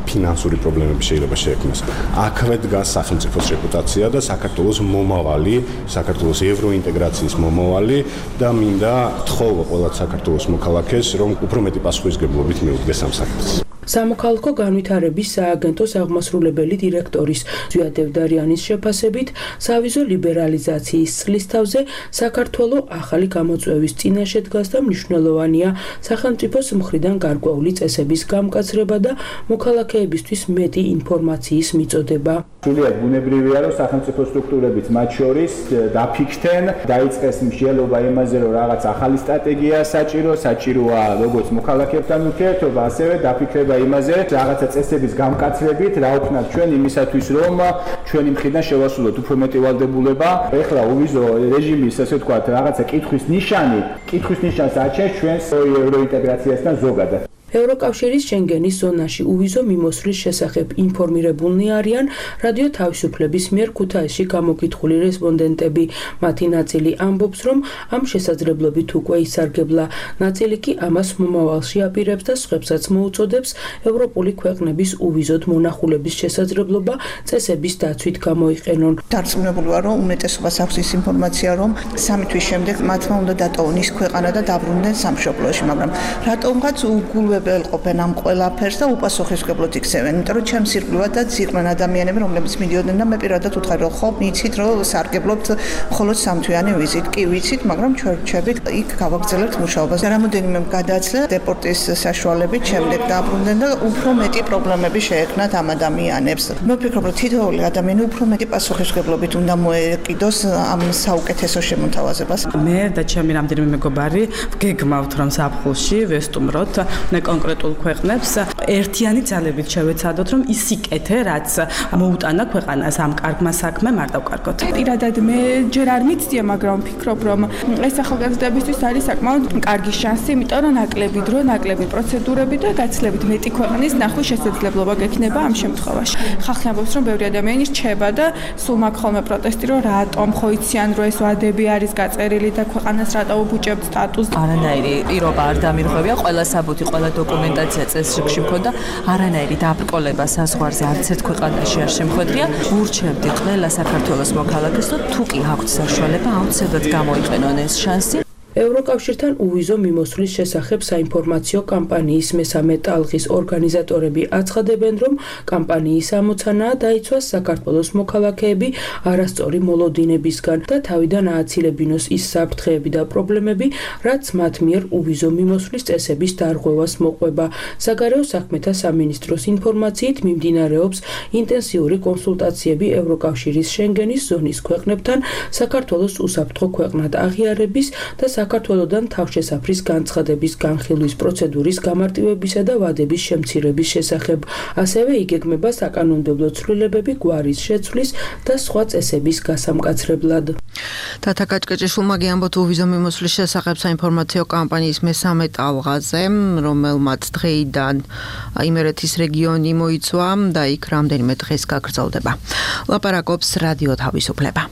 ფინანსური პრობლემები შეიძლება შეექმნას. აქვე დგას სახელმწიფოს რეპუტაცია და საქართველოს მომავალი, საქართველოს ევროინტეგრაციის მომავალი და მინდა თხოვო ყველა საქართველოს მოქალაქეს, რომ უფრო მეტი პასუხისგებლობით მიუდგეს ამ საქმეს. სამოქალაქო განვითარების სააგენტოს აღმასრულებელი დირექტორის ზვია დევდარიანის შეფასებით, სავიზო ლიბერალიზაციის წლის თავზე საქართველოს ახალი გამოწვევის წინაშე დგას და მნიშვნელოვანია სახელმწიფოს მხრიდან გარკვეული წესების გამკაცრება და მოქალაქეებისთვის მეტი ინფორმაციის მიწოდება. სრულიად ბუნებრივია, რომ სახელმწიფო სტრუქტურებიც მათ შორის დაფიქრდნენ, დაიწყეს მსჯელობა იმაზე, რომ რაღაც ახალი სტრატეგია საჭირო, საჭიროა როგორც მოქალაქეებთან ურთიერთობა, ასევე დაფიქრება იმაზე, რაღაცა წესების გამკაცრებით, რა ვქნათ ჩვენ იმისათვის, რომ ჩვენი მხრიდან შევასრულოთ უფრო მეტი ვალდებულება. ეხლა უვიზო რეჟიმის, ასე ვთქვათ, რაღაცა კითხვის ნიშანი, კითხვის ნიშანს აჩენს ჩვენს ევროინტეგრაციასთან ზოგადად. ევროკავშირის შენგენის ზონაში უვიზო მიმოსვლის შესახებ ინფორმირებულნი არიან რადიო თავისუფლების მიერ ქუთაისში გამოკითხული რესპონდენტები. მათი ნაწილი ამბობს, რომ ამ შესაძლებლობით უკვე ისარგებლა, ნაწილი კი ამას მომავალში აპირებს და სხვებსაც მოუწოდებს ევროპული ქვეყნების უვიზოდ მონახულების შესაძლებლობა წესების დაცვით გამოიყენონ. დარწმუნებული ვარ, რომ უმეტესობას აქვს ის ინფორმაცია, რომ სამი თვის შემდეგ მათმა უნდა დატოვონ ის ქვეყანა და დაბრუნდნენ სამშობლოში, მაგრამ რატომღაც უგულვე ველყოფენ ამ ყველაფერს და უპასუხისმგებლოდ იქცევენ, იმიტომ რომ ჩემს ირგვლივად და ძირყვენ ადამიანები, რომლებიც მიდიოდნენ და მე პირადად უთხარი რომ ხო, მიცით რომ სარგებლობთ მხოლოდ სამთვიანი ვიზით. კი ვიცით, მაგრამ ჩვენ რჩებით იქ გავაგრძელებთ მუშაობას. რამოდენიმე გადააცლეს დეპორტის საშუალებით, შემდეგ დაბრუნდნენ და უფრო მეტი პრობლემები შეექმნათ ამ ადამიანებს. მე ვფიქრობ, რომ თითოეული ადამიანი უფრო მეტი პასუხისმგებლობით უნდა მოეკიდოს ამ საუკეთესო შემოთავაზებას. მე და ჩემი რამდენიმე მეგობარი ვგეგმავთ, რომ ზაფხულში ვესტუმროთ კონკრეტულ ქვეყნებს ერთიანი ძალებით შევეცადოთ, რომ ის სიკეთე, რაც მოუტანა ქვეყანას ამ კარგმა საქმემ არ დავკარგოთ. პირადად მე ჯერ არ მიცდია, მაგრამ ვფიქრობ, რომ ეს ახალგაზრდებისთვის არის საკმაოდ კარგი შანსი, იმიტომ რომ ნაკლები დრო, ნაკლები პროცედურები და გაცილებით მეტი ქვეყნის ნახვის შესაძლებლობა გექნება ამ შემთხვევაში. ხალხი ამბობს, რომ ბევრი ადამიანი რჩება და სულ მაქვს ხოლმე პროტესტი, რომ რატომ ხო იციან, რომ ეს ვადები არის გაწერილი და ქვეყანას რატო უბუჭებთ სტატუსს. არანაირი პირობა არ დამირღვევია, ყველა საბუთი, ყველა დოკუმენტაცია წესრიგში მქონდა, არანაირი დაბრკოლება საზღვარზე არც ერთ ქვეყანაში არ შემხვედრია. ურჩევდი ყველა საქართველოს მოქალაქეს, რომ თუ კი აქვთ საშუალება, აუცილებლად გამოიყენონ ეს შანსი. ევროკავშირთან უვიზო მიმოსვლის შესახებ საინფორმაციო კამპანიის მესამე ტალღის ორგანიზატორები აცხადებენ, რომ კამპანიის ამოცანაა დაიცვას საქართველოს მოქალაქეები არასწორი მოლოდინებისგან და თავიდან ააცილებინოს ის საფრთხეები და პრობლემები, რაც მათ მიერ უვიზო მიმოსვლის წესების დარღვევას მოყვება. საგარეო საქმეთა სამინისტროს ინფორმაციით მიმდინარეობს ინტენსიური კონსულტაციები ევროკავშირის შენგენის ზონის ქვეყნებთან საქართველოს უსაფრთხო ქვეყნად აღიარების და საქართველოსთან თავშესაფრის განცხადების განხილვის პროცედურის გამარტივებისა და ვადების შემცირების შესახებ. ასევე იგეგმება საკანონმდებლო ცვლილებები გვარის შეცვლის და სხვა წესების გასამკაცრებლად. თათა კაჭკაჭიშვილმა გიამბოთ უვიზო მიმოსვლის შესახებ საინფორმაციო კამპანიის მესამე ტალღაზე, რომელმაც დღეიდან იმერეთის რეგიონი მოიცვა და იქ რამდენიმე დღეს გაგრძელდება. ლაპარაკობს რადიო თავისუფლება.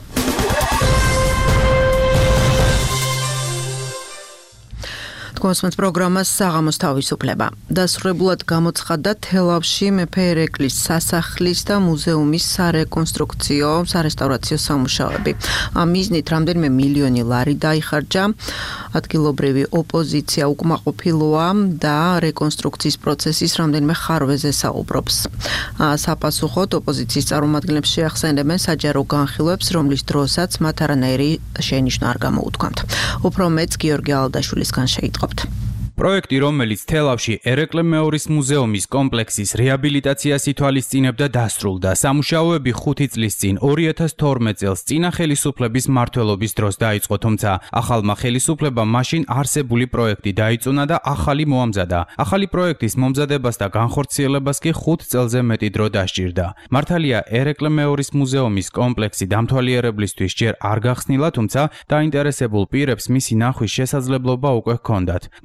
კონსმენს პროგრამას საღამოს თავისუფლება. დასრულებულად გამოცხადდა თელავში მეფე ერეკლის სასახლის და მუზეუმის სარეკონსტრუქციო, სარესტავრაციო სამუშაოები. ამ მიზნით რამდენიმე მილიონი ლარი დაიხარჯა. ადგილობრივი ოპოზიცია უკმაყოფილოა და რეკონსტრუქციის პროცესის რამდენიმე ხარვეზე საუბრობს. საპასუხოდ ოპოზიციის წარმომადგენლებს შეახსენებენ საჯარო განხილვებს, რომლის დროსაც მათ არანაირი შენიშვნა არ გამოუთქვამთ. უფრო მეც გიორგი ალდაშვილისგან შეიტყობთ. პროექტი, რომელიც თელავში ერეკლე მეორის მუზეუმის კომპლექსის რეაბილიტაციას ითვალისწინებდა, დასრულდა. სამუშაოები ხუთი წლის წინ ორი ათას თორმეტ წელს წინა ხელისუფლების მმართველობის დროს დაიწყო, თუმცა ახალმა ხელისუფლებამ მაშინ არსებული პროექტი დაიწუნა და ახალი მოამზადა. ახალი პროექტის მომზადებას და განხორციელებას კი ხუთ წელზე მეტი დრო დასჭირდა. მართალია, ერეკლე მეორის მუზეუმის კომპლექსი დამთვალიერებლისთვის ჯერ არ გახსნილა, თუმცა დაინტერესებულ პირებს მისი ნახვის შესაძლებლობა უკვე ჰქონდათ. მათ შორის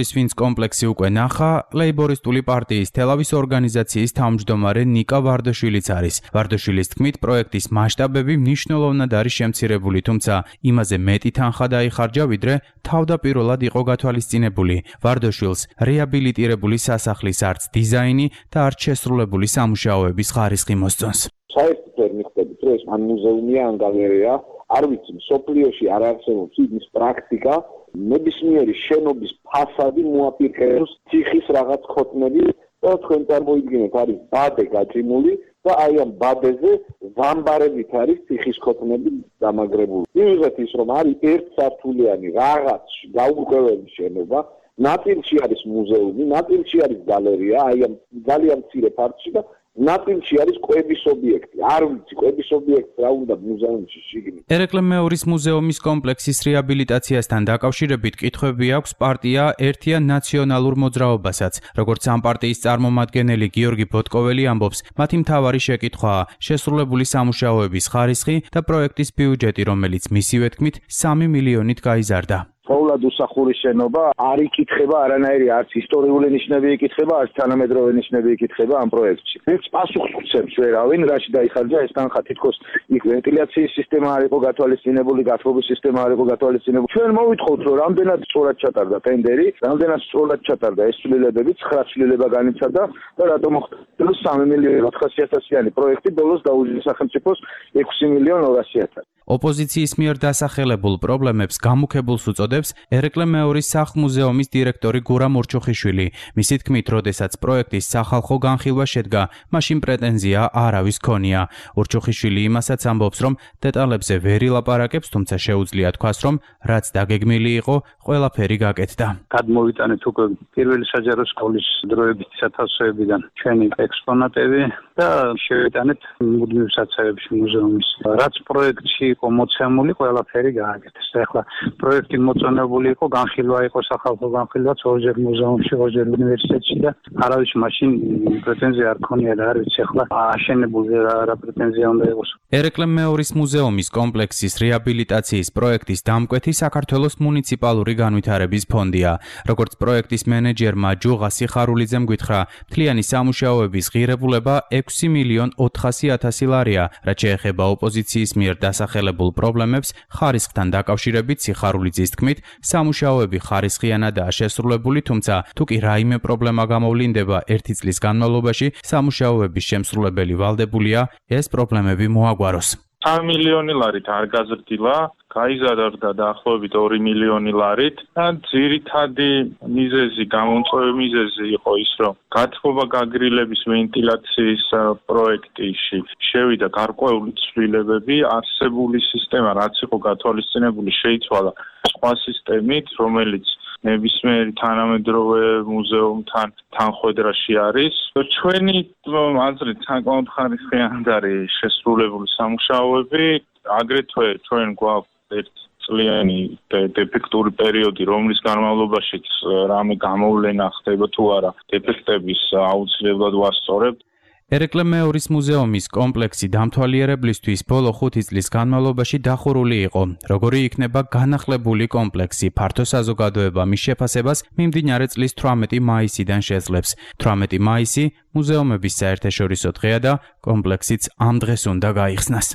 მუზეუმის ვინც კომპლექსი უკვე ნახა, ლეიბორისტული პარტიის თელავის ორგანიზაციის თავმჯდომარე ნიკა ვარდაშვილიც არის. ვარდაშვილის თქმით, პროექტის მასშტაბები მნიშვნელოვნად არის შემცირებული, თუმცა იმაზე მეტი თანხა დაიხარჯა, ვიდრე თავდაპირველად იყო გათვალისწინებული. ვარდაშვილს რეაბილიტირებული სასახლის არც დიზაინი და არც შესრულებული სამუშაოების ხარისხი მოსწონს. საერთოდ ვერ მიხვდებით, რომ ეს ან მუზეუმია, ან გალერეა, არ ვიცი, სოფლიოში არ არსებობს ის პრაქტიკა, ნებისმიერი შენობის ფასადი მოაპირკეთოს ციხის რაღაც ხოტნები და თქვენ წარმოიდგინეთ, არის ბადე გაჭიმული და აი ამ ბადეზე ვამბარებით არის ციხის ხოტნები დამაგრებული. მივიღეთ ის, რომ არის ერთსართულიანი რაღაც გაურკვეველი შენობა, ნაწილში არის მუზეუმი, ნაწილში არის გალერეა, აი ამ ძალიან მცირე ფართში და ნაწილში არის კვების ობიექტი. არ ვიცი, კვების ობიექტი რა უნდა მუზეუმში შიგნით. ერეკლე მეორის მუზეუმის კომპლექსის რეაბილიტაციასთან დაკავშირებით კითხვები აქვს პარტია ერთიან ნაციონალურ მოძრაობასაც. როგორც ამ პარტიის წარმომადგენელი გიორგი ბოტკოველი ამბობს, მათი მთავარი შეკითხვაა შესრულებული სამუშაოების ხარისხი და პროექტის ბიუჯეტი, რომელიც მისივე თქმით სამი მილიონით გაიზარდა. ფაულად უსახური შენობა არ იკითხება არანაირი არც ისტორიული ნიშნები იკითხება, არც თანამედროვე ნიშნები იკითხება ამ პროექტში. ეს პასუხს უცემს ვერავინ, რაში დაიხარჯა ეს თანხა, თითქოს იქ ვენტილაციის სისტემა არ იყო გათვალისწინებული, გათბობის სისტემა არ იყო გათვალისწინებული. ჩვენ მოვითხოვთ, რომ რამდენად სწორად ჩატარდა ტენდერი, რამდენად სწორად ჩატარდა ეს ცვლილებები, ცხრა ცვლილება განიცადა და რატომ მოხდა სამი მილიონი ოთხასი ათასიანი პროექტი ბოლოს დაუჭირა სახელმწიფოს ექვსი მილიონი ორასი ათასი. ოპოზიციის მიერ დასახელებულ პრობლემებს გამუქებულს უწოდებს ერეკლე მეორის სახლ-მუზეუმის დირექტორი გურამ ორჩოხიშვილი. მისი თქმით, როდესაც პროექტის სახალხო განხილვა შედგა, მაშინ პრეტენზია არავის ქონია. ორჩოხიშვილი იმასაც ამბობს, რომ დეტალებზე ვერ ილაპარაკებს, თუმცა შეუძლია თქვას, რომ რაც დაგეგმილი იყო, ყველაფერი გაკეთდა. გადმოვიტანეთ უკვე პირველი საჯარო სკოლის დროებით სათავსოებიდან ჩვენი ექსპონატები და შევიტანეთ მუდმივ საცავებში მუზეუმის. რაც პროექტში იყო მოცემული, ყველაფერი გააკეთეს. ეხლა პროექტი მოწონებული იყო, განხილვა იყო სახალხო განხილვაც ორჯერ მუზეუმში, ორჯერ უნივერსიტეტში და არავის მაშინ პრეტენზია არ ქონია და არ ვიცი ეხლა აშენებული რა პრეტენზია უნდა იყოს. ერეკლე მეორის მუზეუმის კომპლექსის რეაბილიტაციის პროექტის დამკვეთი საქართველოს მუნიციპალური განვითარების ფონდია. როგორც პროექტის მენეჯერმა ჯუღა სიხარულიძემ გითხრა, მთლიანი სამუშაოების ღირებულება ექვსი მილიონი ოთხასი ათასი ლარია, რაც შეეხება ოპოზიციის მიერ დასახელებულ პრობლემებს ხარისხთან დაკავშირებით სიხარულიძის თქმით, სამუშაოები ხარისხიანადაა შესრულებული, თუმცა თუ კი რაიმე პრობლემა გამოვლინდება ერთი წლის განმავლობაში, სამუშაოების შემსრულებელი ვალდებულია ეს პრობლემები მოაგვაროს. სამი მილიონი ლარით არ გაზრდილა, გაიზარდა დაახლოებით ორი მილიონი ლარით და ძირითადი მიზეზი, გამომწვევი მიზეზი იყო ის, რომ გათბობა გაგრილების ვენტილაციის პროექტში შევიდა გარკვეული ცვლილებები, არსებული სისტემა, რაც იყო გათვალისწინებული, შეიცვალა სხვა სისტემით, რომელიც ნებისმიერი თანამედროვე მუზეუმთან თანხვედრაში არის. ჩვენი აზრით საკმაოდ ხარისხიანი არის შესრულებული სამუშაოები, აგრეთვე ჩვენ გვაქვს ერთი წლიანი დეფექტური პერიოდი, რომლის განმავლობაშიც რამე გამოვლენა ხდება თუ არა, დეფექტების აუცილებლად ვასწორებთ. ერეკლე მეორის მუზეუმის კომპლექსი დამთვალიერებლისთვის ბოლო ხუთი წლის განმავლობაში დახურული იყო. როგორი იქნება განახლებული კომპლექსი, ფართო საზოგადოება მის შეფასებას მიმდინარე წლის თვრამეტი მაისიდან შეძლებს. თვრამეტი მაისი მუზეუმების საერთაშორისო დღეა და კომპლექსიც ამ დღეს უნდა გაიხსნას.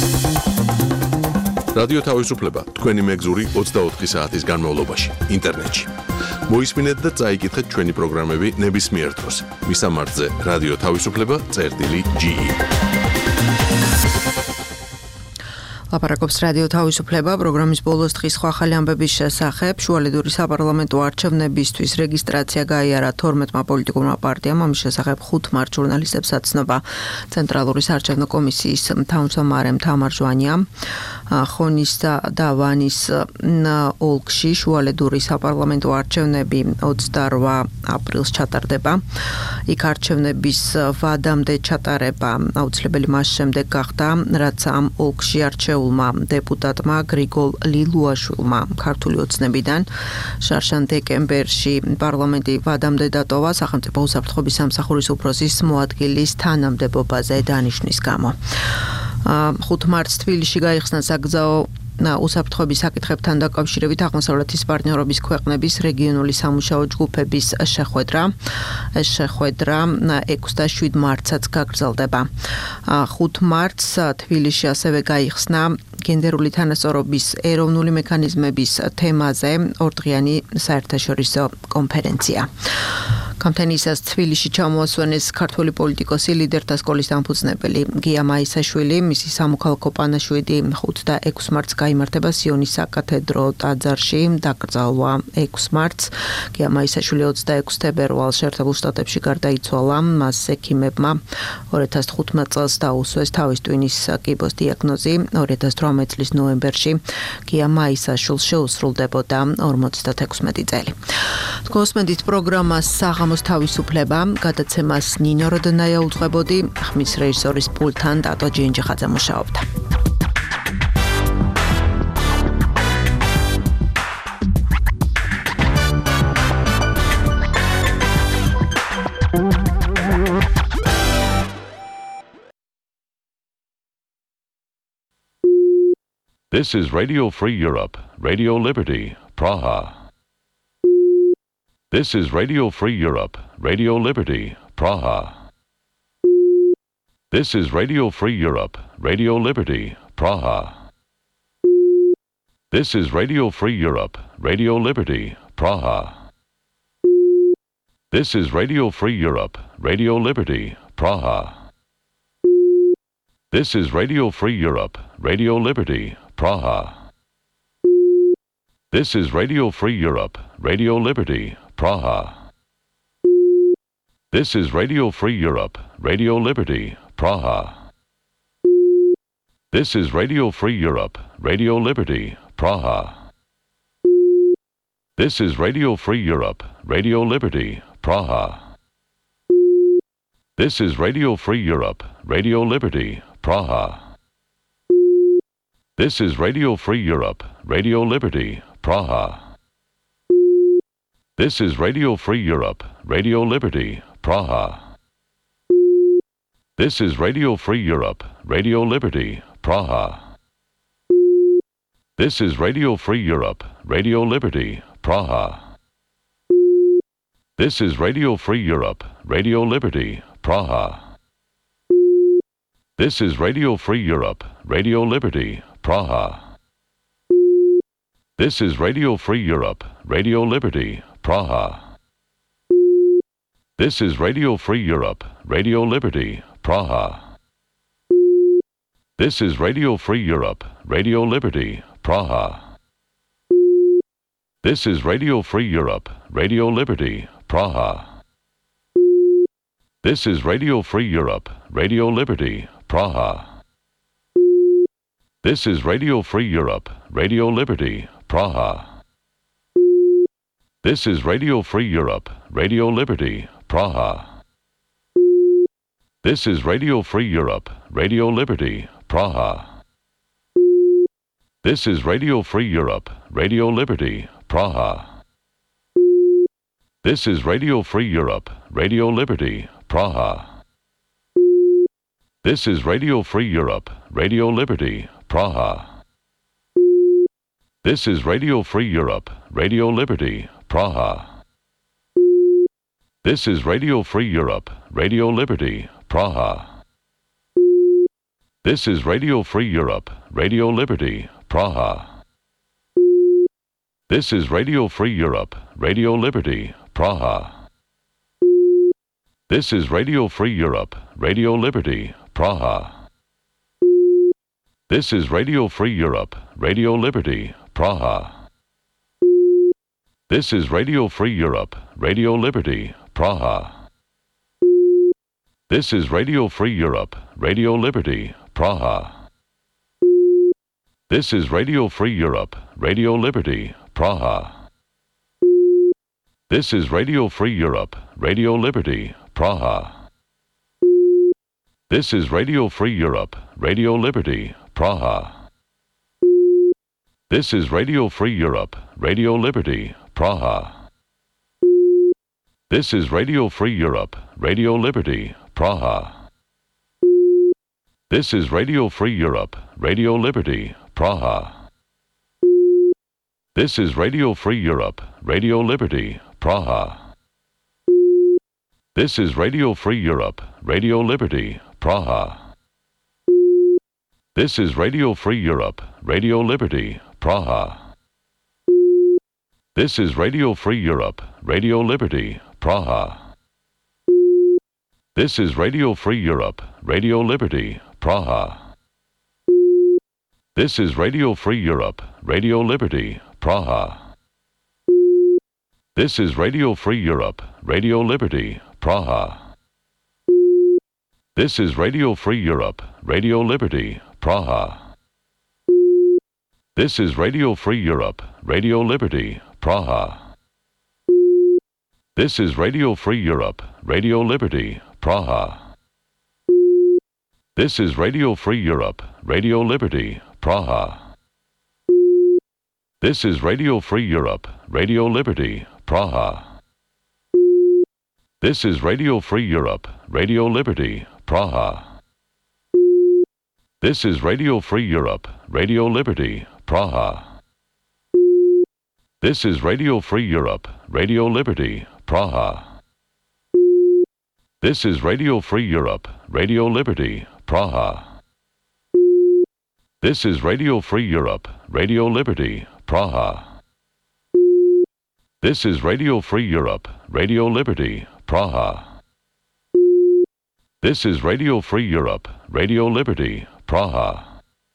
რადიო თავისუფლება თქვენი მეგზური ოცდაოთხი საათის განმავლობაში ინტერნეტში. მოისმინეთ და წაიკითხეთ ჩვენი პროგრამები ნებისმიერ დროს. მისამართზე რადიო თავისუფლება წერტილი ჯი. ლაპარაკობს რადიო თავისუფლება პროგრამის ბოლოს დღის სხვა ახალი ამბების შესახებ. შუალედური საპარლამენტო არჩევნებისთვის რეგისტრაცია გაიარა თორმეტმა პოლიტიკურმა პარტიამ. ამის შესახებ ხუთ მართ ჟურნალისტებს აცნობა ცენტრალური საარჩევნო კომისიის თავმჯდომარე თამარ ჟვანია. ხონის და ვანის ოლქში შუალედური საპარლამენტო არჩევნები ოცდარვა აპრილს ჩატარდება. იქ არჩევნების ვადამდე ჩატარება აუცილებელი მას შემდეგ გახდა, რაც ამ ოლქში არჩეულ დეპუტატმა გრიგოლ ლილუაშვილმა ქართული ოცნებიდან შარშან დეკემბერში პარლამენტი ვადამდე დატოვა სახელმწიფო უსაფრთხოების სამსახურის უფროსის მოადგილის თანამდებობაზე დანიშვნის გამო. ხუთ მარტს თბილისში გაიხსნა საგზაო უსაფრთხოების საკითხებთან დაკავშირებით აღმოსავლეთის პარტნიორობის ქვეყნების რეგიონული სამუშაო ჯგუფების შეხვედრა. ეს შეხვედრა ექვსი და შვიდ მარტსაც გაგრძელდება. ხუთ მარტს თბილისში ასევე გაიხსნა გენდერული თანასწორობის ეროვნული მექანიზმების თემაზე ორდღიანი საერთაშორისო კონფერენცია. კამპანიისას თბილისში ჩამოასვენეს ქართული პოლიტიკოსი ლიდერთა სკოლის დამფუძნებელი გია მაისაშვილი, მისი სამოქალაქო პანაშვიდი ხუთი და ექვსი მარტს გაიმართება სიონის საკათედრო ტაძარში, დაკრძალვა ექვსი მარტს. გია მაისაშვილი ოცდაექვსი თებერვალს შეერთებულ შტატებში გარდაიცვალა, მას ექიმებმა ორი ათას თხუთმეტ წელს დაუსვეს თავის ტვინის კიბოს დიაგნოზი. ორი ათას თვრამეტ წლის ნოემბერში გია მაისაშვილს შეუსრულდებოდა ორმოცდათექვსმეტი წელი. თქოსმედით პროგრამას საღამოს თავისუფლება, გადაცემას ნინო როდნაია უძღვებოდი, ხმის რეჟისორის პულტთან დატო ჯინჯიხაძე მუშაობდა. This is Radio Free Europe, Radio Liberty, Praha. This is Radio Free Europe, Radio Liberty, Praha. This is Radio Free Europe, Radio Liberty, Praha. This is Radio Free Europe, Radio Liberty, Praha. This is Radio Free Europe, Radio Liberty, Praha. This is Radio Free Europe, Radio Liberty, Praha. This is Radio Free Europe, Radio Liberty, Praha. This is Radio Free Europe, Radio Liberty, Praha. This is Radio Free Europe, Radio Liberty, Praha. This is Radio Free Europe, Radio Liberty, Praha. This is Radio Free Europe, Radio Liberty, Praha. This is Radio Free Europe, Radio Liberty, Praha. This is Radio Free Europe, Radio Liberty, Praha. This is Radio Free Europe, Radio Liberty, Praha. This is Radio Free Europe, Radio Liberty, Praha. This is Radio Free Europe, Radio Liberty, Praha. This is Radio Free Europe, Radio Liberty, Praha. This is Radio Free Europe, Radio Liberty, Praha. This is Radio Free Europe, Radio Liberty, Praha. This is Radio Free Europe, Radio Liberty, Praha. This is Radio Free Europe, Radio Liberty, Praha. This is Radio Free Europe, Radio Liberty, Praha. This is Radio Free Europe, Radio Liberty, Praha. This is Radio Free Europe, Radio Liberty, Praha. This is Radio Free Europe, Radio Liberty, Praha. This is Radio Free Europe, Radio Liberty, Praha. This is Radio Free Europe, Radio Liberty, Praha. This is Radio Free Europe, Radio Liberty, Praha. This is Radio Free Europe, Radio Liberty, Praha. This is Radio Free Europe, Radio Liberty, Praha. This is Radio Free Europe, Radio Liberty, Praha. This is Radio Free Europe, Radio Liberty, Praha. This is Radio Free Europe, Radio Liberty, Praha. This is Radio Free Europe, Radio Liberty, Praha. This is Radio Free Europe, Radio Liberty, Praha. This is Radio Free Europe, Radio Liberty, Praha. This is Radio Free Europe, Radio Liberty, Praha. This is Radio Free Europe, Radio Liberty, Praha. This is Radio Free Europe, Radio Liberty, Praha. This is Radio Free Europe, Radio Liberty, Praha. This is Radio Free Europe, Radio Liberty, Praha. This is Radio Free Europe, Radio Liberty, Praha. This is Radio Free Europe, Radio Liberty, Praha. This is Radio Free Europe, Radio Liberty, Praha. This is Radio Free Europe, Radio Liberty, Praha. This is Radio Free Europe, Radio Liberty, Praha. This is Radio Free Europe, Radio Liberty, Praha. This is Radio Free Europe, Radio Liberty, Praha. This is Radio Free Europe, Radio Liberty, Praha. This is Radio Free Europe, Radio Liberty, Praha. This is Radio Free Europe, Radio Liberty, Praha. This is Radio Free Europe, Radio Liberty, Praha. This is Radio Free Europe, Radio Liberty, Praha. This is Radio Free Europe, Radio Liberty, Praha. This is Radio Free Europe, Radio Liberty, Praha. This is Radio Free Europe, Radio Liberty, Praha. This is Radio Free Europe, Radio Liberty, Praha. This is Radio Free Europe, Radio Liberty, Praha. This is Radio Free Europe, Radio Liberty, Praha. This is Radio Free Europe, Radio Liberty, Praha. This is Radio Free Europe, Radio Liberty, Praha.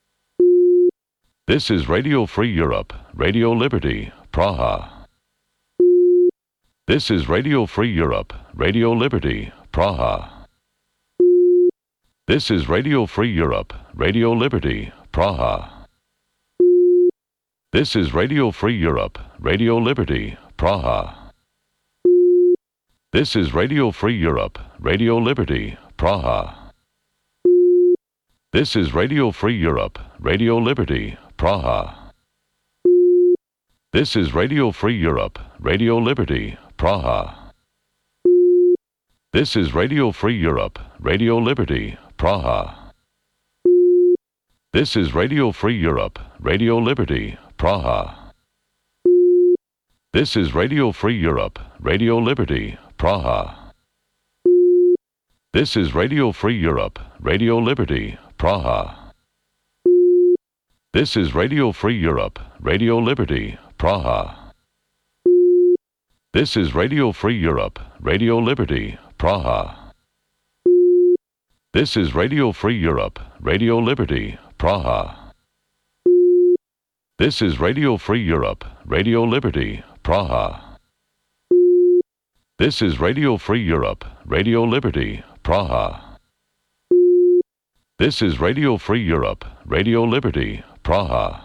This is Radio Free Europe, Radio Liberty, Praha. This is Radio Free Europe, Radio Liberty, Praha. This is Radio Free Europe, Radio Liberty, Praha. This is Radio Free Europe, Radio Liberty, Praha. This is Radio Free Europe, Radio Liberty, Praha. This is Radio Free Europe, Radio Liberty, Praha. This is Radio Free Europe, Radio Liberty, Praha. This is Radio Free Europe, Radio Liberty, Praha. This is Radio Free Europe, Radio Liberty, Praha. This is Radio Free Europe, Radio Liberty, Praha. This is Radio Free Europe, Radio Liberty, Praha. This is Radio Free Europe, Radio Liberty, Praha. This is Radio Free Europe, Radio Liberty, Praha. This is Radio Free Europe, Radio Liberty, Praha. This is Radio Free Europe, Radio Liberty, Praha. This is Radio Free Europe, Radio Liberty, Praha. This is Radio Free Europe, Radio Liberty, Praha.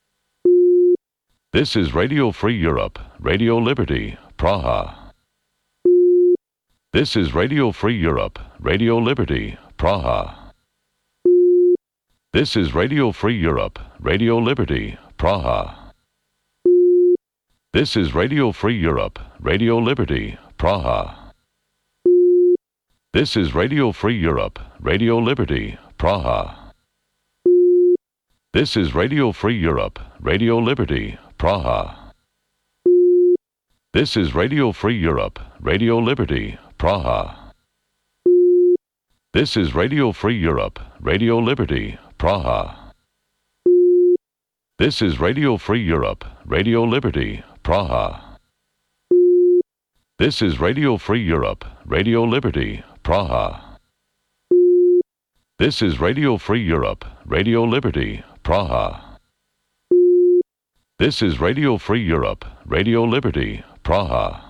This is Radio Free Europe, Radio Liberty, Praha. This is Radio Free Europe, Radio Liberty, Praha. This is Radio Free Europe, Radio Liberty, Praha. This is Radio Free Europe, Radio Liberty, Praha. This is Radio Free Europe, Radio Liberty, Praha. This is Radio Free Europe, Radio Liberty, Praha. This is Radio Free Europe, Radio Liberty, Praha. This is Radio Free Europe, Radio Liberty, Praha. This is Radio Free Europe, Radio Liberty, Praha. This is Radio Free Europe, Radio Liberty, Praha. This is Radio Free Europe, Radio Liberty, Praha. This is Radio Free Europe, Radio Liberty, Praha.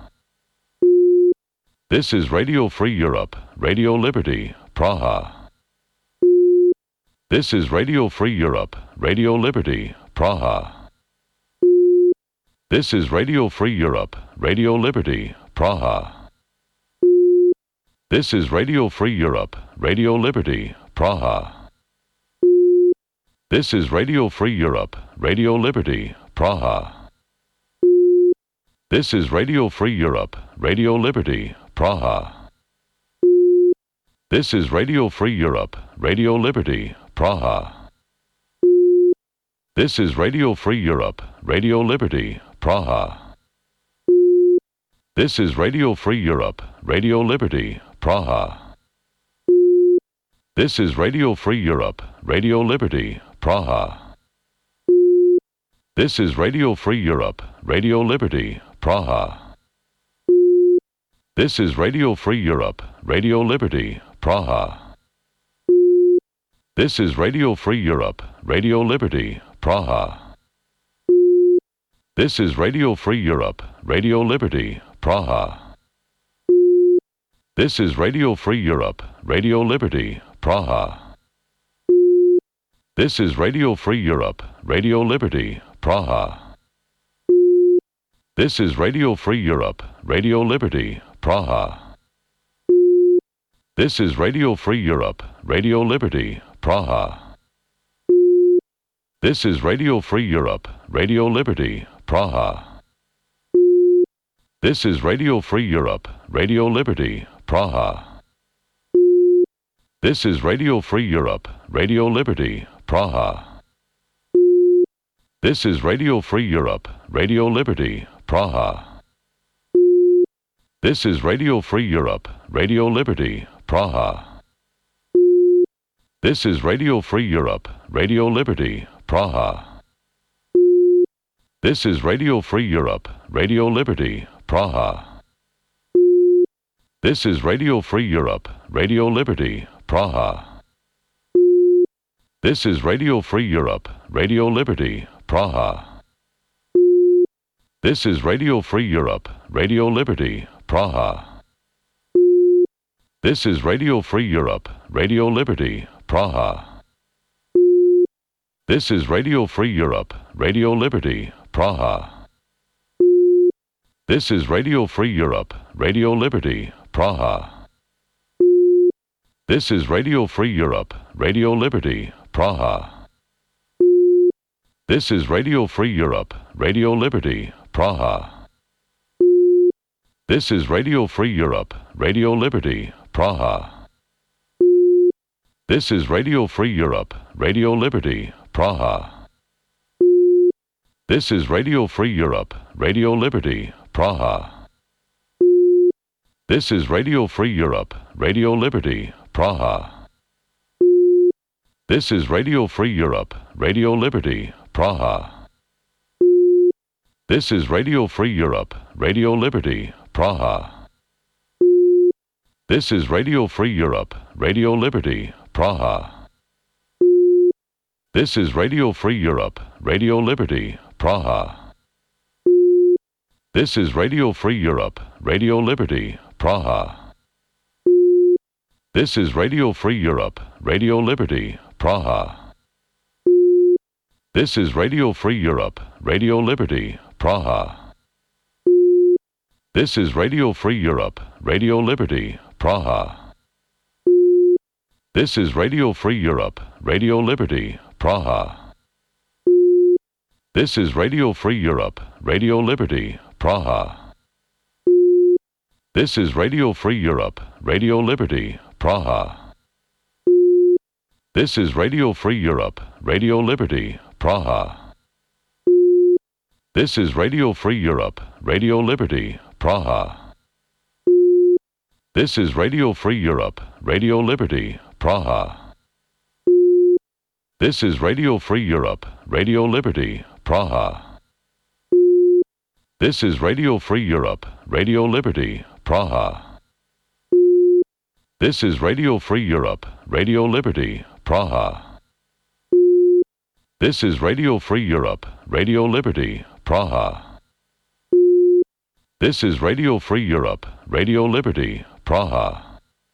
This is Radio Free Europe, Radio Liberty, Praha. This is Radio Free Europe, Radio Liberty, Praha. This is Radio Free Europe, Radio Liberty, Praha. This is Radio Free Europe, Radio Liberty, Praha. This is Radio Free Europe, Radio Liberty, Praha. This is Radio Free Europe, Radio Liberty, Praha. This is Radio Free Europe, Radio Liberty, Praha. This is Radio Free Europe, Radio Liberty, Praha. This is Radio Free Europe, Radio Liberty, Praha. This is Radio Free Europe, Radio Liberty, Praha. This is Radio Free Europe, Radio Liberty, Praha. This is Radio Free Europe, Radio Liberty, Praha. This is Radio Free Europe, Radio Liberty, Praha. This is Radio Free Europe, Radio Liberty, Praha. This is Radio Free Europe, Radio Liberty, Praha. This is Radio Free Europe, Radio Liberty, Praha. This is Radio Free Europe, Radio Liberty, Praha. This is Radio Free Europe, Radio Liberty, Praha. This is Radio Free Europe, Radio Liberty, Praha. This is Radio Free Europe, Radio Liberty, Praha. This is Radio Free Europe, Radio Liberty, Praha. This is Radio Free Europe, Radio Liberty, Praha. This is Radio Free Europe, Radio Liberty, Praha. This is Radio Free Europe, Radio Liberty, Praha. This is Radio Free Europe, Radio Liberty, Praha. This is Radio Free Europe, Radio Liberty, Praha. This is Radio Free Europe, Radio Liberty, Praha. This is Radio Free Europe, Radio Liberty, Praha. This is Radio Free Europe, Radio Liberty, Praha. This is Radio Free Europe, Radio Liberty, Praha. This is Radio Free Europe, Radio Liberty, Praha. This is Radio Free Europe, Radio Liberty, Praha. This is Radio Free Europe, Radio Liberty, Praha. This is Radio Free Europe, Radio Liberty, Praha. This is Radio Free Europe, Radio Liberty, Praha. This is Radio Free Europe, Radio Liberty, Praha. This is Radio Free Europe, Radio Liberty, Praha. This is Radio Free Europe, Radio Liberty, Praha. This is Radio Free Europe, Radio Liberty, Praha. This is Radio Free Europe, Radio Liberty, Praha. This is Radio Free Europe, Radio Liberty, Praha. This is Radio Free Europe, Radio Liberty, Praha. This is Radio Free Europe, Radio Liberty, Praha. This is Radio Free Europe, Radio Liberty, Praha. This is Radio Free Europe, Radio Liberty, Praha. This is Radio Free Europe, Radio Liberty, Praha. This is Radio Free Europe, Radio Liberty, Praha. This is Radio Free Europe, Radio Liberty, Praha. This is Radio Free Europe, Radio Liberty, Praha. This is Radio Free Europe, Radio Liberty, Praha. This is Radio Free Europe, Radio Liberty, Praha. This is Radio Free Europe, Radio Liberty, Praha. This is Radio Free Europe, Radio Liberty, Praha. This is Radio Free Europe, Radio Liberty, Praha. This is Radio Free Europe, Radio Liberty, Praha. This is Radio Free Europe, Radio Liberty, Praha.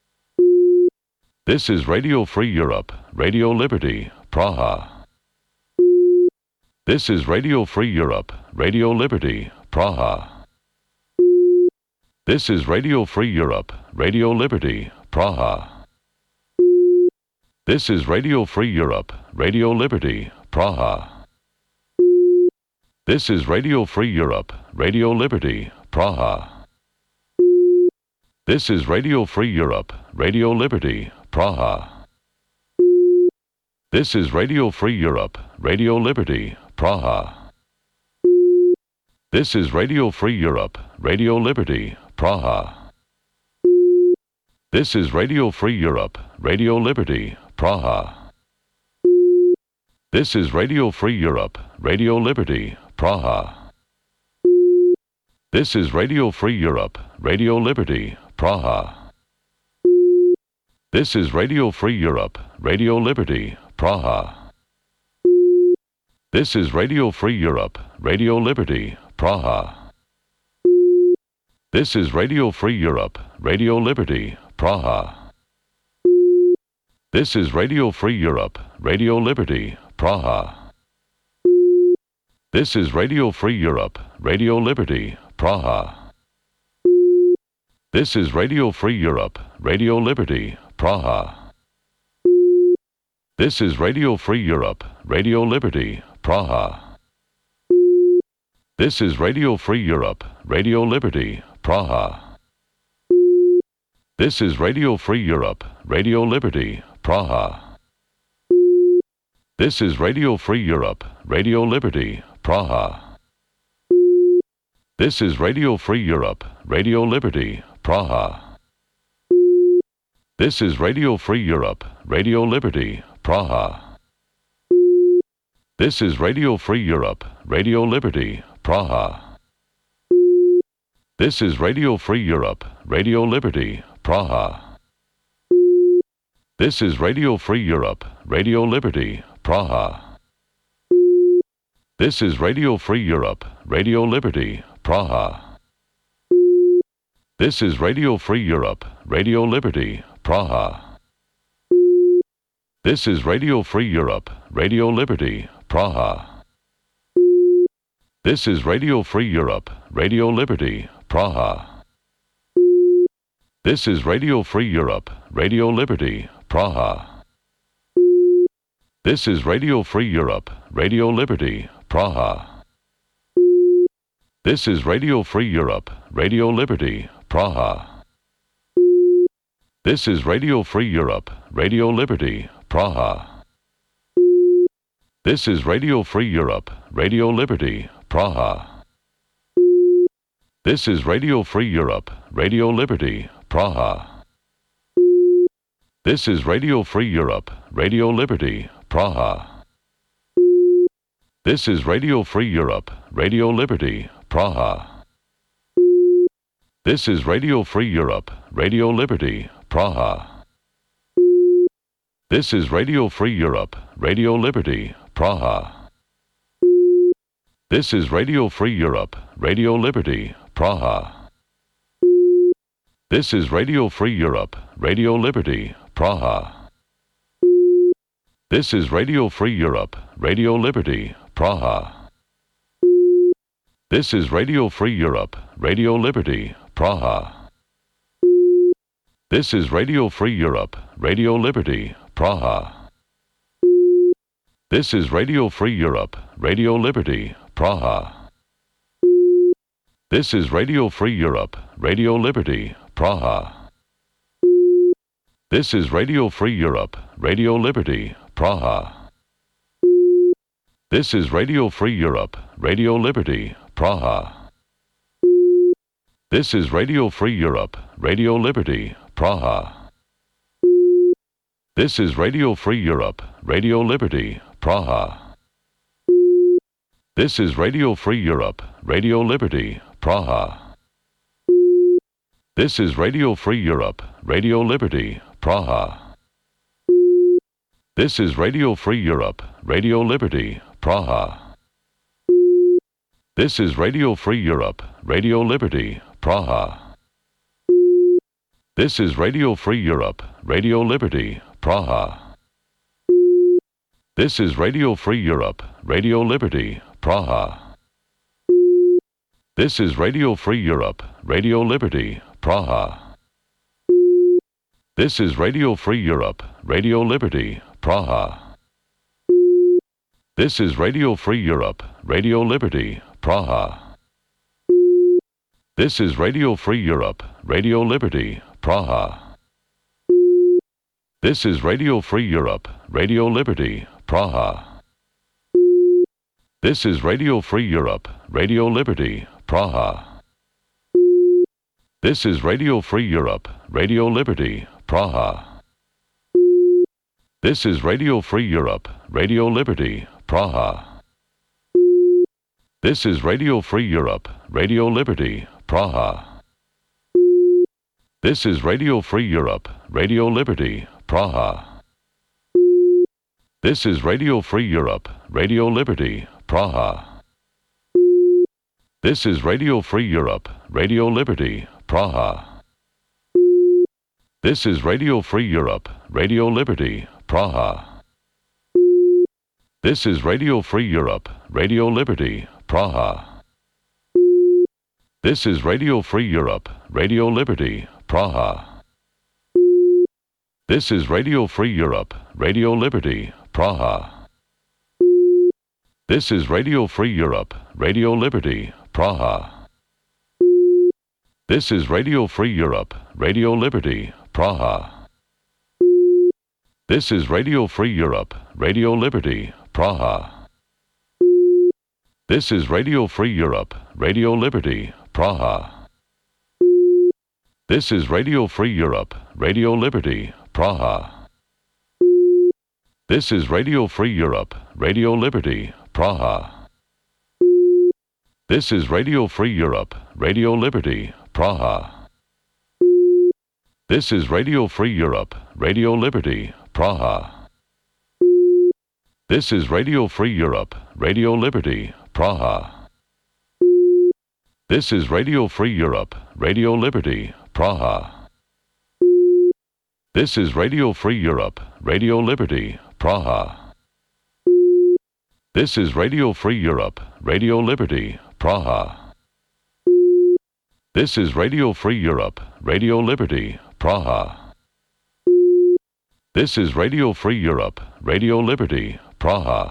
This is Radio Free Europe, Radio Liberty, Praha. This is Radio Free Europe, Radio Liberty, Praha. This is Radio Free Europe, Radio Liberty, Praha. This is Radio Free Europe, Radio Liberty, Praha. This is Radio Free Europe, Radio Liberty, Praha. This is Radio Free Europe, Radio Liberty, Praha. This is Radio Free Europe, Radio Liberty, Praha. This is Radio Free Europe, Radio Liberty, Praha. This is Radio Free Europe, Radio Liberty, Praha. This is Radio Free Europe, Radio Liberty, Praha. This is Radio Free Europe, Radio Liberty, Praha. This is Radio Free Europe, Radio Liberty, Praha. This is Radio Free Europe, Radio Liberty, Praha. This is Radio Free Europe, Radio Liberty, Praha. This is Radio Free Europe, Radio Liberty, Praha. This is Radio Free Europe, Radio Liberty, Praha. This is Radio Free Europe, Radio Liberty, Praha. This is Radio Free Europe, Radio Liberty, Praha. This is Radio Free Europe, Radio Liberty, Praha. This is Radio Free Europe, Radio Liberty, Praha. This is Radio Free Europe, Radio Liberty, Praha. This is Radio Free Europe, Radio Liberty, Praha. This is Radio Free Europe, Radio Liberty, Praha. This is Radio Free Europe, Radio Liberty, Praha. This is Radio Free Europe, Radio Liberty, Praha. This is Radio Free Europe, Radio Liberty, Praha. This is Radio Free Europe, Radio Liberty, Praha. This is Radio Free Europe, Radio Liberty, Praha. This is Radio Free Europe, Radio Liberty, Praha. This is Radio Free Europe, Radio Liberty, Praha. This is Radio Free Europe, Radio Liberty, Praha. This is Radio Free Europe, Radio Liberty, Praha. This is Radio Free Europe, Radio Liberty, Praha. This is Radio Free Europe, Radio Liberty, Praha. This is Radio Free Europe, Radio Liberty, Praha. This is Radio Free Europe, Radio Liberty, Praha. This is Radio Free Europe, Radio Liberty, Praha. This is Radio Free Europe, Radio Liberty, Praha. This is Radio Free Europe, Radio Liberty, Praha. This is Radio Free Europe, Radio Liberty, Praha. This is Radio Free Europe, Radio Liberty, Praha. This is Radio Free Europe, Radio Liberty, Praha. This is Radio Free Europe, Radio Liberty, Praha. This is Radio Free Europe, Radio Liberty, Praha. This is Radio Free Europe, Radio Liberty, Praha. This is Radio Free Europe, Radio Liberty, Praha. This is Radio Free Europe, Radio Liberty, Praha. This is Radio Free Europe, Radio Liberty, Praha. This is Radio Free Europe, Radio Liberty, Praha. This is Radio Free Europe, Radio Liberty, Praha. This is Radio Free Europe, Radio Liberty, Praha. This is Radio Free Europe, Radio Liberty, Praha. This is Radio Free Europe, Radio Liberty, Praha. This is Radio Free Europe, Radio Liberty, Praha. This is Radio Free Europe, Radio Liberty, Praha. This is Radio Free Europe, Radio Liberty, Praha. This is Radio Free Europe, Radio Liberty, Praha. This is Radio Free Europe, Radio Liberty, Praha. This is Radio Free Europe, Radio Liberty, Praha. This is Radio Free Europe, Radio Liberty, Praha. This is Radio Free Europe, Radio Liberty, Praha. This is Radio Free Europe, Radio Liberty, Praha. This is Radio Free Europe, Radio Liberty, Praha. This is Radio Free Europe, Radio Liberty, Praha. This is Radio Free Europe, Radio Liberty, Praha. This is Radio Free Europe, Radio Liberty, Praha. This is Radio Free Europe, Radio Liberty, Praha. This is Radio Free Europe, Radio Liberty, Praha. This is Radio Free Europe, Radio Liberty, Praha. This is Radio Free Europe, Radio Liberty, Praha. This is Radio Free Europe, Radio Liberty, Praha. This is Radio Free Europe, Radio Liberty, Praha. This is Radio Free Europe, Radio Liberty, Praha. This is Radio Free Europe, Radio Liberty, Praha. This is Radio Free Europe, Radio Liberty, Praha. This is Radio Free Europe, Radio Liberty, Praha. This is Radio Free Europe, Radio Liberty, Praha. This is Radio Free Europe, Radio Liberty, Praha. This is Radio Free Europe, Radio Liberty, Praha. This is Radio Free Europe, Radio Liberty, Praha. This is Radio Free Europe, Radio Liberty, Praha. This is Radio Free Europe, Radio Liberty, Praha. This is Radio Free Europe, Radio Liberty, Praha. This is Radio Free Europe, Radio Liberty, Praha. This is Radio Free Europe, Radio Liberty, Praha. This is Radio Free Europe, Radio Liberty, Praha. This is Radio Free Europe, Radio Liberty, Praha.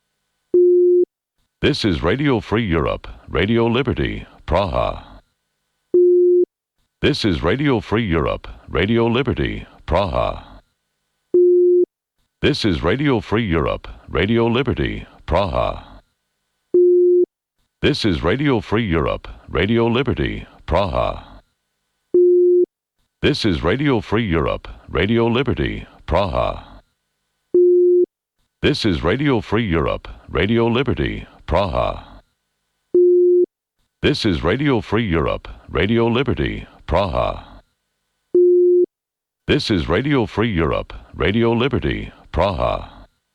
This is Radio Free Europe, Radio Liberty, Praha. This is Radio Free Europe, Radio Liberty, Praha. This is Radio Free Europe, Radio Liberty, Praha. This is Radio Free Europe, Radio Liberty, Praha. This is Radio Free Europe, Radio Liberty, Praha. This is Radio Free Europe, Radio Liberty, Praha. This is Radio Free Europe, Radio Liberty, Praha. This is Radio Free Europe, Radio Liberty, Praha.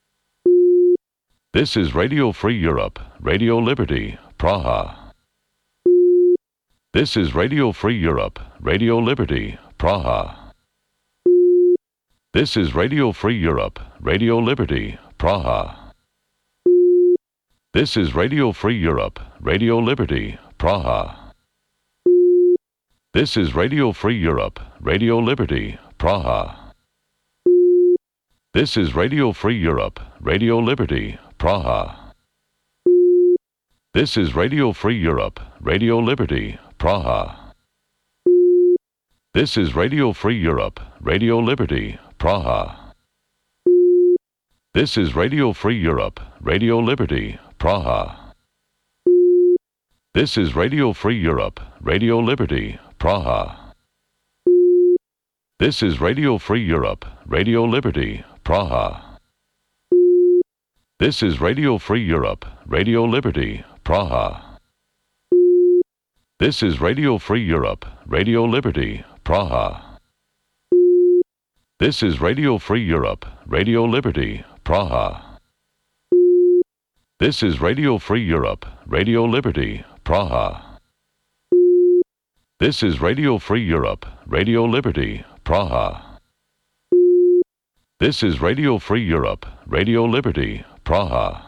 This is Radio Free Europe, Radio Liberty, Praha. This is Radio Free Europe, Radio Liberty, Praha. This is Radio Free Europe, Radio Liberty, Praha. This is Radio Free Europe, Radio Liberty, Praha. This is Radio Free Europe, Radio Liberty, Praha. This is Radio Free Europe, Radio Liberty, Praha. This is Radio Free Europe, Radio Liberty, Praha. This is Radio Free Europe, Radio Liberty, Praha. This is Radio Free Europe, Radio Liberty, Praha. This is Radio Free Europe, Radio Liberty, Praha. This is Radio Free Europe, Radio Liberty, Praha. This is Radio Free Europe, Radio Liberty, Praha. This is Radio Free Europe, Radio Liberty, Praha. This is Radio Free Europe, Radio Liberty, Praha. This is Radio Free Europe, Radio Liberty, Praha. This is Radio Free Europe, Radio Liberty, Praha. This is Radio Free Europe, Radio Liberty, Praha.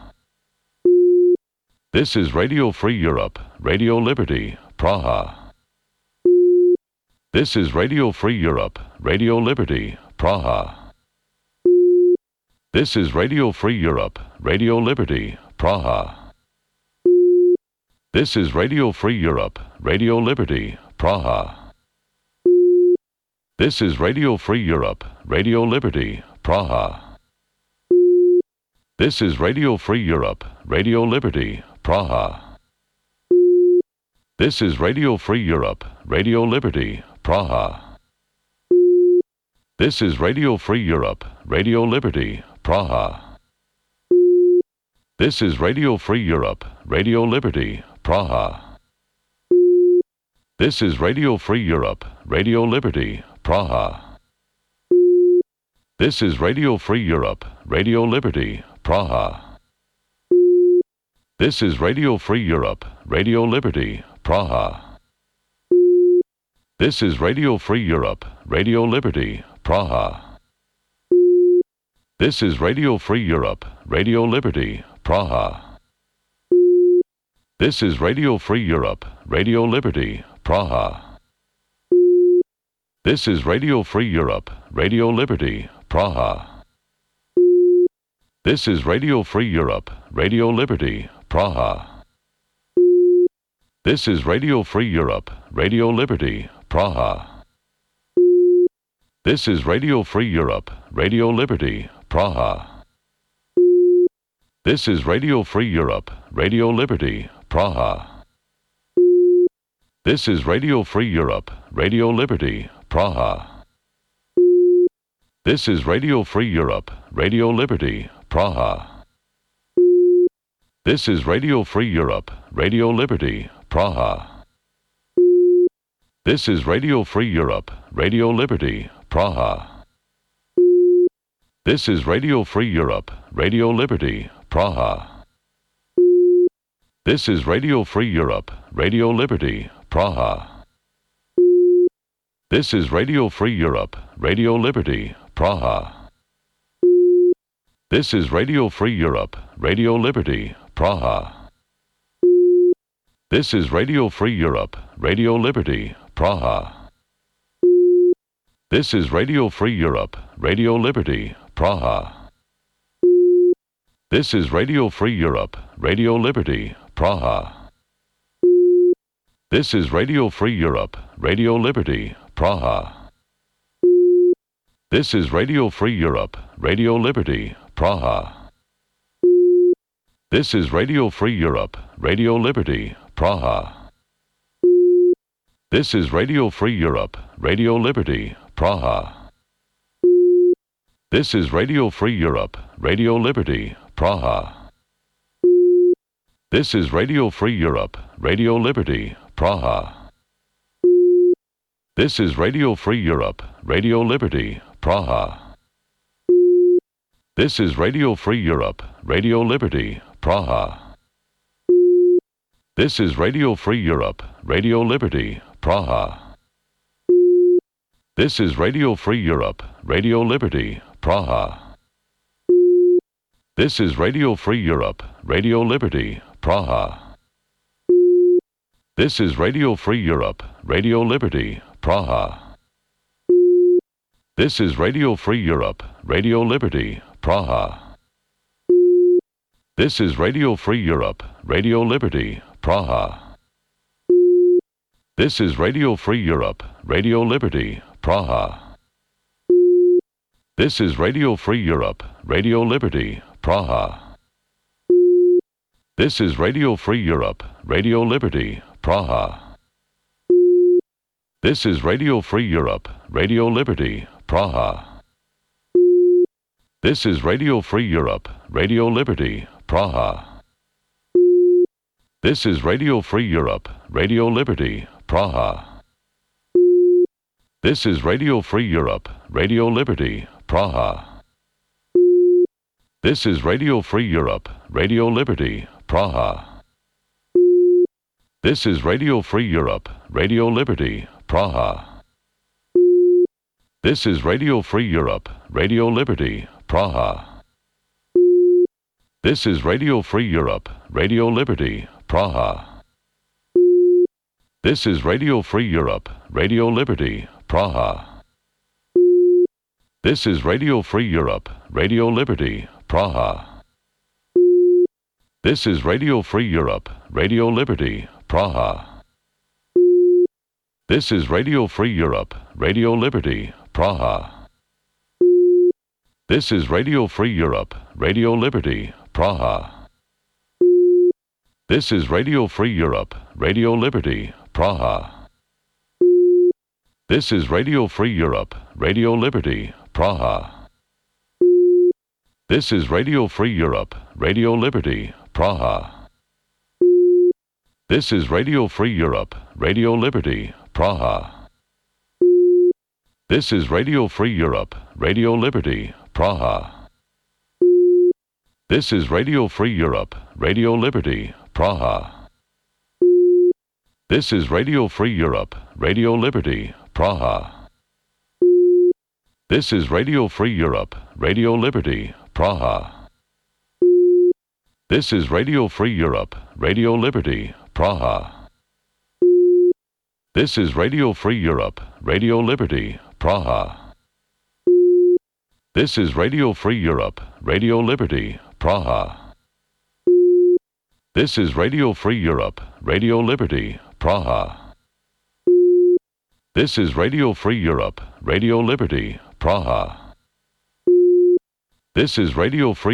This is Radio Free Europe, Radio Liberty, Praha. This is Radio Free Europe, Radio Liberty, Praha. This is Radio Free Europe, Radio Liberty, Praha. This is Radio Free Europe, Radio Liberty, Praha. This is Radio Free Europe, Radio Liberty, Praha. This is Radio Free Europe, Radio Liberty, Praha. This is Radio Free Europe, Radio Liberty, Praha. This is Radio Free Europe, Radio Liberty, Praha. This is Radio Free Europe, Radio Liberty, Praha. This is Radio Free Europe, Radio Liberty, Praha. This is Radio Free Europe, Radio Liberty, Praha. This is Radio Free Europe, Radio Liberty, Praha. This is Radio Free Europe, Radio Liberty, Praha. This is Radio Free Europe, Radio Liberty, Praha. This is Radio Free Europe, Radio Liberty, Praha. This is Radio Free Europe, Radio Liberty, Praha. This is Radio Free Europe, Radio Liberty, Praha. This is Radio Free Europe, Radio Liberty, Praha. This is Radio Free Europe, Radio Liberty, Praha. This is Radio Free Europe, Radio Liberty, Praha. This is Radio Free Europe, Radio Liberty, Praha. This is Radio Free Europe, Radio Liberty, Praha. This is Radio Free Europe, Radio Liberty, Praha. This is Radio Free Europe, Radio Liberty, Praha. This is Radio Free Europe, Radio Liberty, Praha. This is Radio Free Europe, Radio Liberty, Praha. This is Radio Free Europe, Radio Liberty, Praha. This is Radio Free Europe, Radio Liberty, Praha. This is Radio Free Europe, Radio Liberty, Praha. This is Radio Free Europe, Radio Liberty, Praha. This is Radio Free Europe, Radio Liberty, Praha. This is Radio Free Europe, Radio Liberty, Praha. This is Radio Free Europe, Radio Liberty, Praha. This is Radio Free Europe, Radio Liberty, Praha. This is Radio Free Europe, Radio Liberty, Praha. This is Radio Free Europe, Radio Liberty, Praha. This is Radio Free Europe, Radio Liberty, Praha. This is Radio Free Europe, Radio Liberty, Praha. This is Radio Free Europe, Radio Liberty, Praha. This is Radio Free Europe, Radio Liberty, Praha. This is Radio Free Europe, Radio Liberty, Praha. This is Radio Free Europe, Radio Liberty, Praha. This is Radio Free Europe, Radio Liberty, Praha. This is Radio Free Europe, Radio Liberty, Praha. This is Radio Free Europe, Radio Liberty, Praha. This is Radio Free Europe, Radio Liberty, Praha. This is Radio Free Europe, Radio Liberty, Praha. This is Radio Free Europe, Radio Liberty, Praha. This is Radio Free Europe, Radio Liberty, Praha. This is Radio Free Europe, Radio Liberty, Praha. This is Radio Free Europe, Radio Liberty, Praha. This is Radio Free Europe, Radio Liberty, Praha. This is Radio Free Europe, Radio Liberty, Praha. This is Radio Free Europe, Radio Liberty, Praha. This is Radio Free Europe, Radio Liberty, Praha. This is Radio Free Europe, Radio Liberty, Praha. This is Radio Free Europe, Radio Liberty, Praha. This is Radio Free Europe, Radio Liberty, Praha. This is Radio Free Europe, Radio Liberty, Praha. This is Radio Free Europe, Radio Liberty, Praha. This is Radio Free Europe, Radio Liberty, Praha. This is Radio Free Europe, Radio Liberty, Praha. This is Radio Free Europe, Radio Liberty, Praha. This is Radio Free Europe, Radio Liberty, Praha. This is Radio Free Europe, Radio Liberty, Praha. This is Radio Free Europe, Radio Liberty, Praha. This is Radio Free Europe, Radio Liberty, Praha. This is Radio Free Europe, Radio Liberty, Praha. This is Radio Free Europe, Radio Liberty, Praha. This is Radio Free Europe, Radio Liberty, Praha. This is Radio Free Europe, Radio Liberty, Praha. This is Radio Free Europe, Radio Liberty, Praha. This is Radio Free Europe, Radio Liberty, Praha. This is Radio Free Europe, Radio Liberty, Praha. This is Radio Free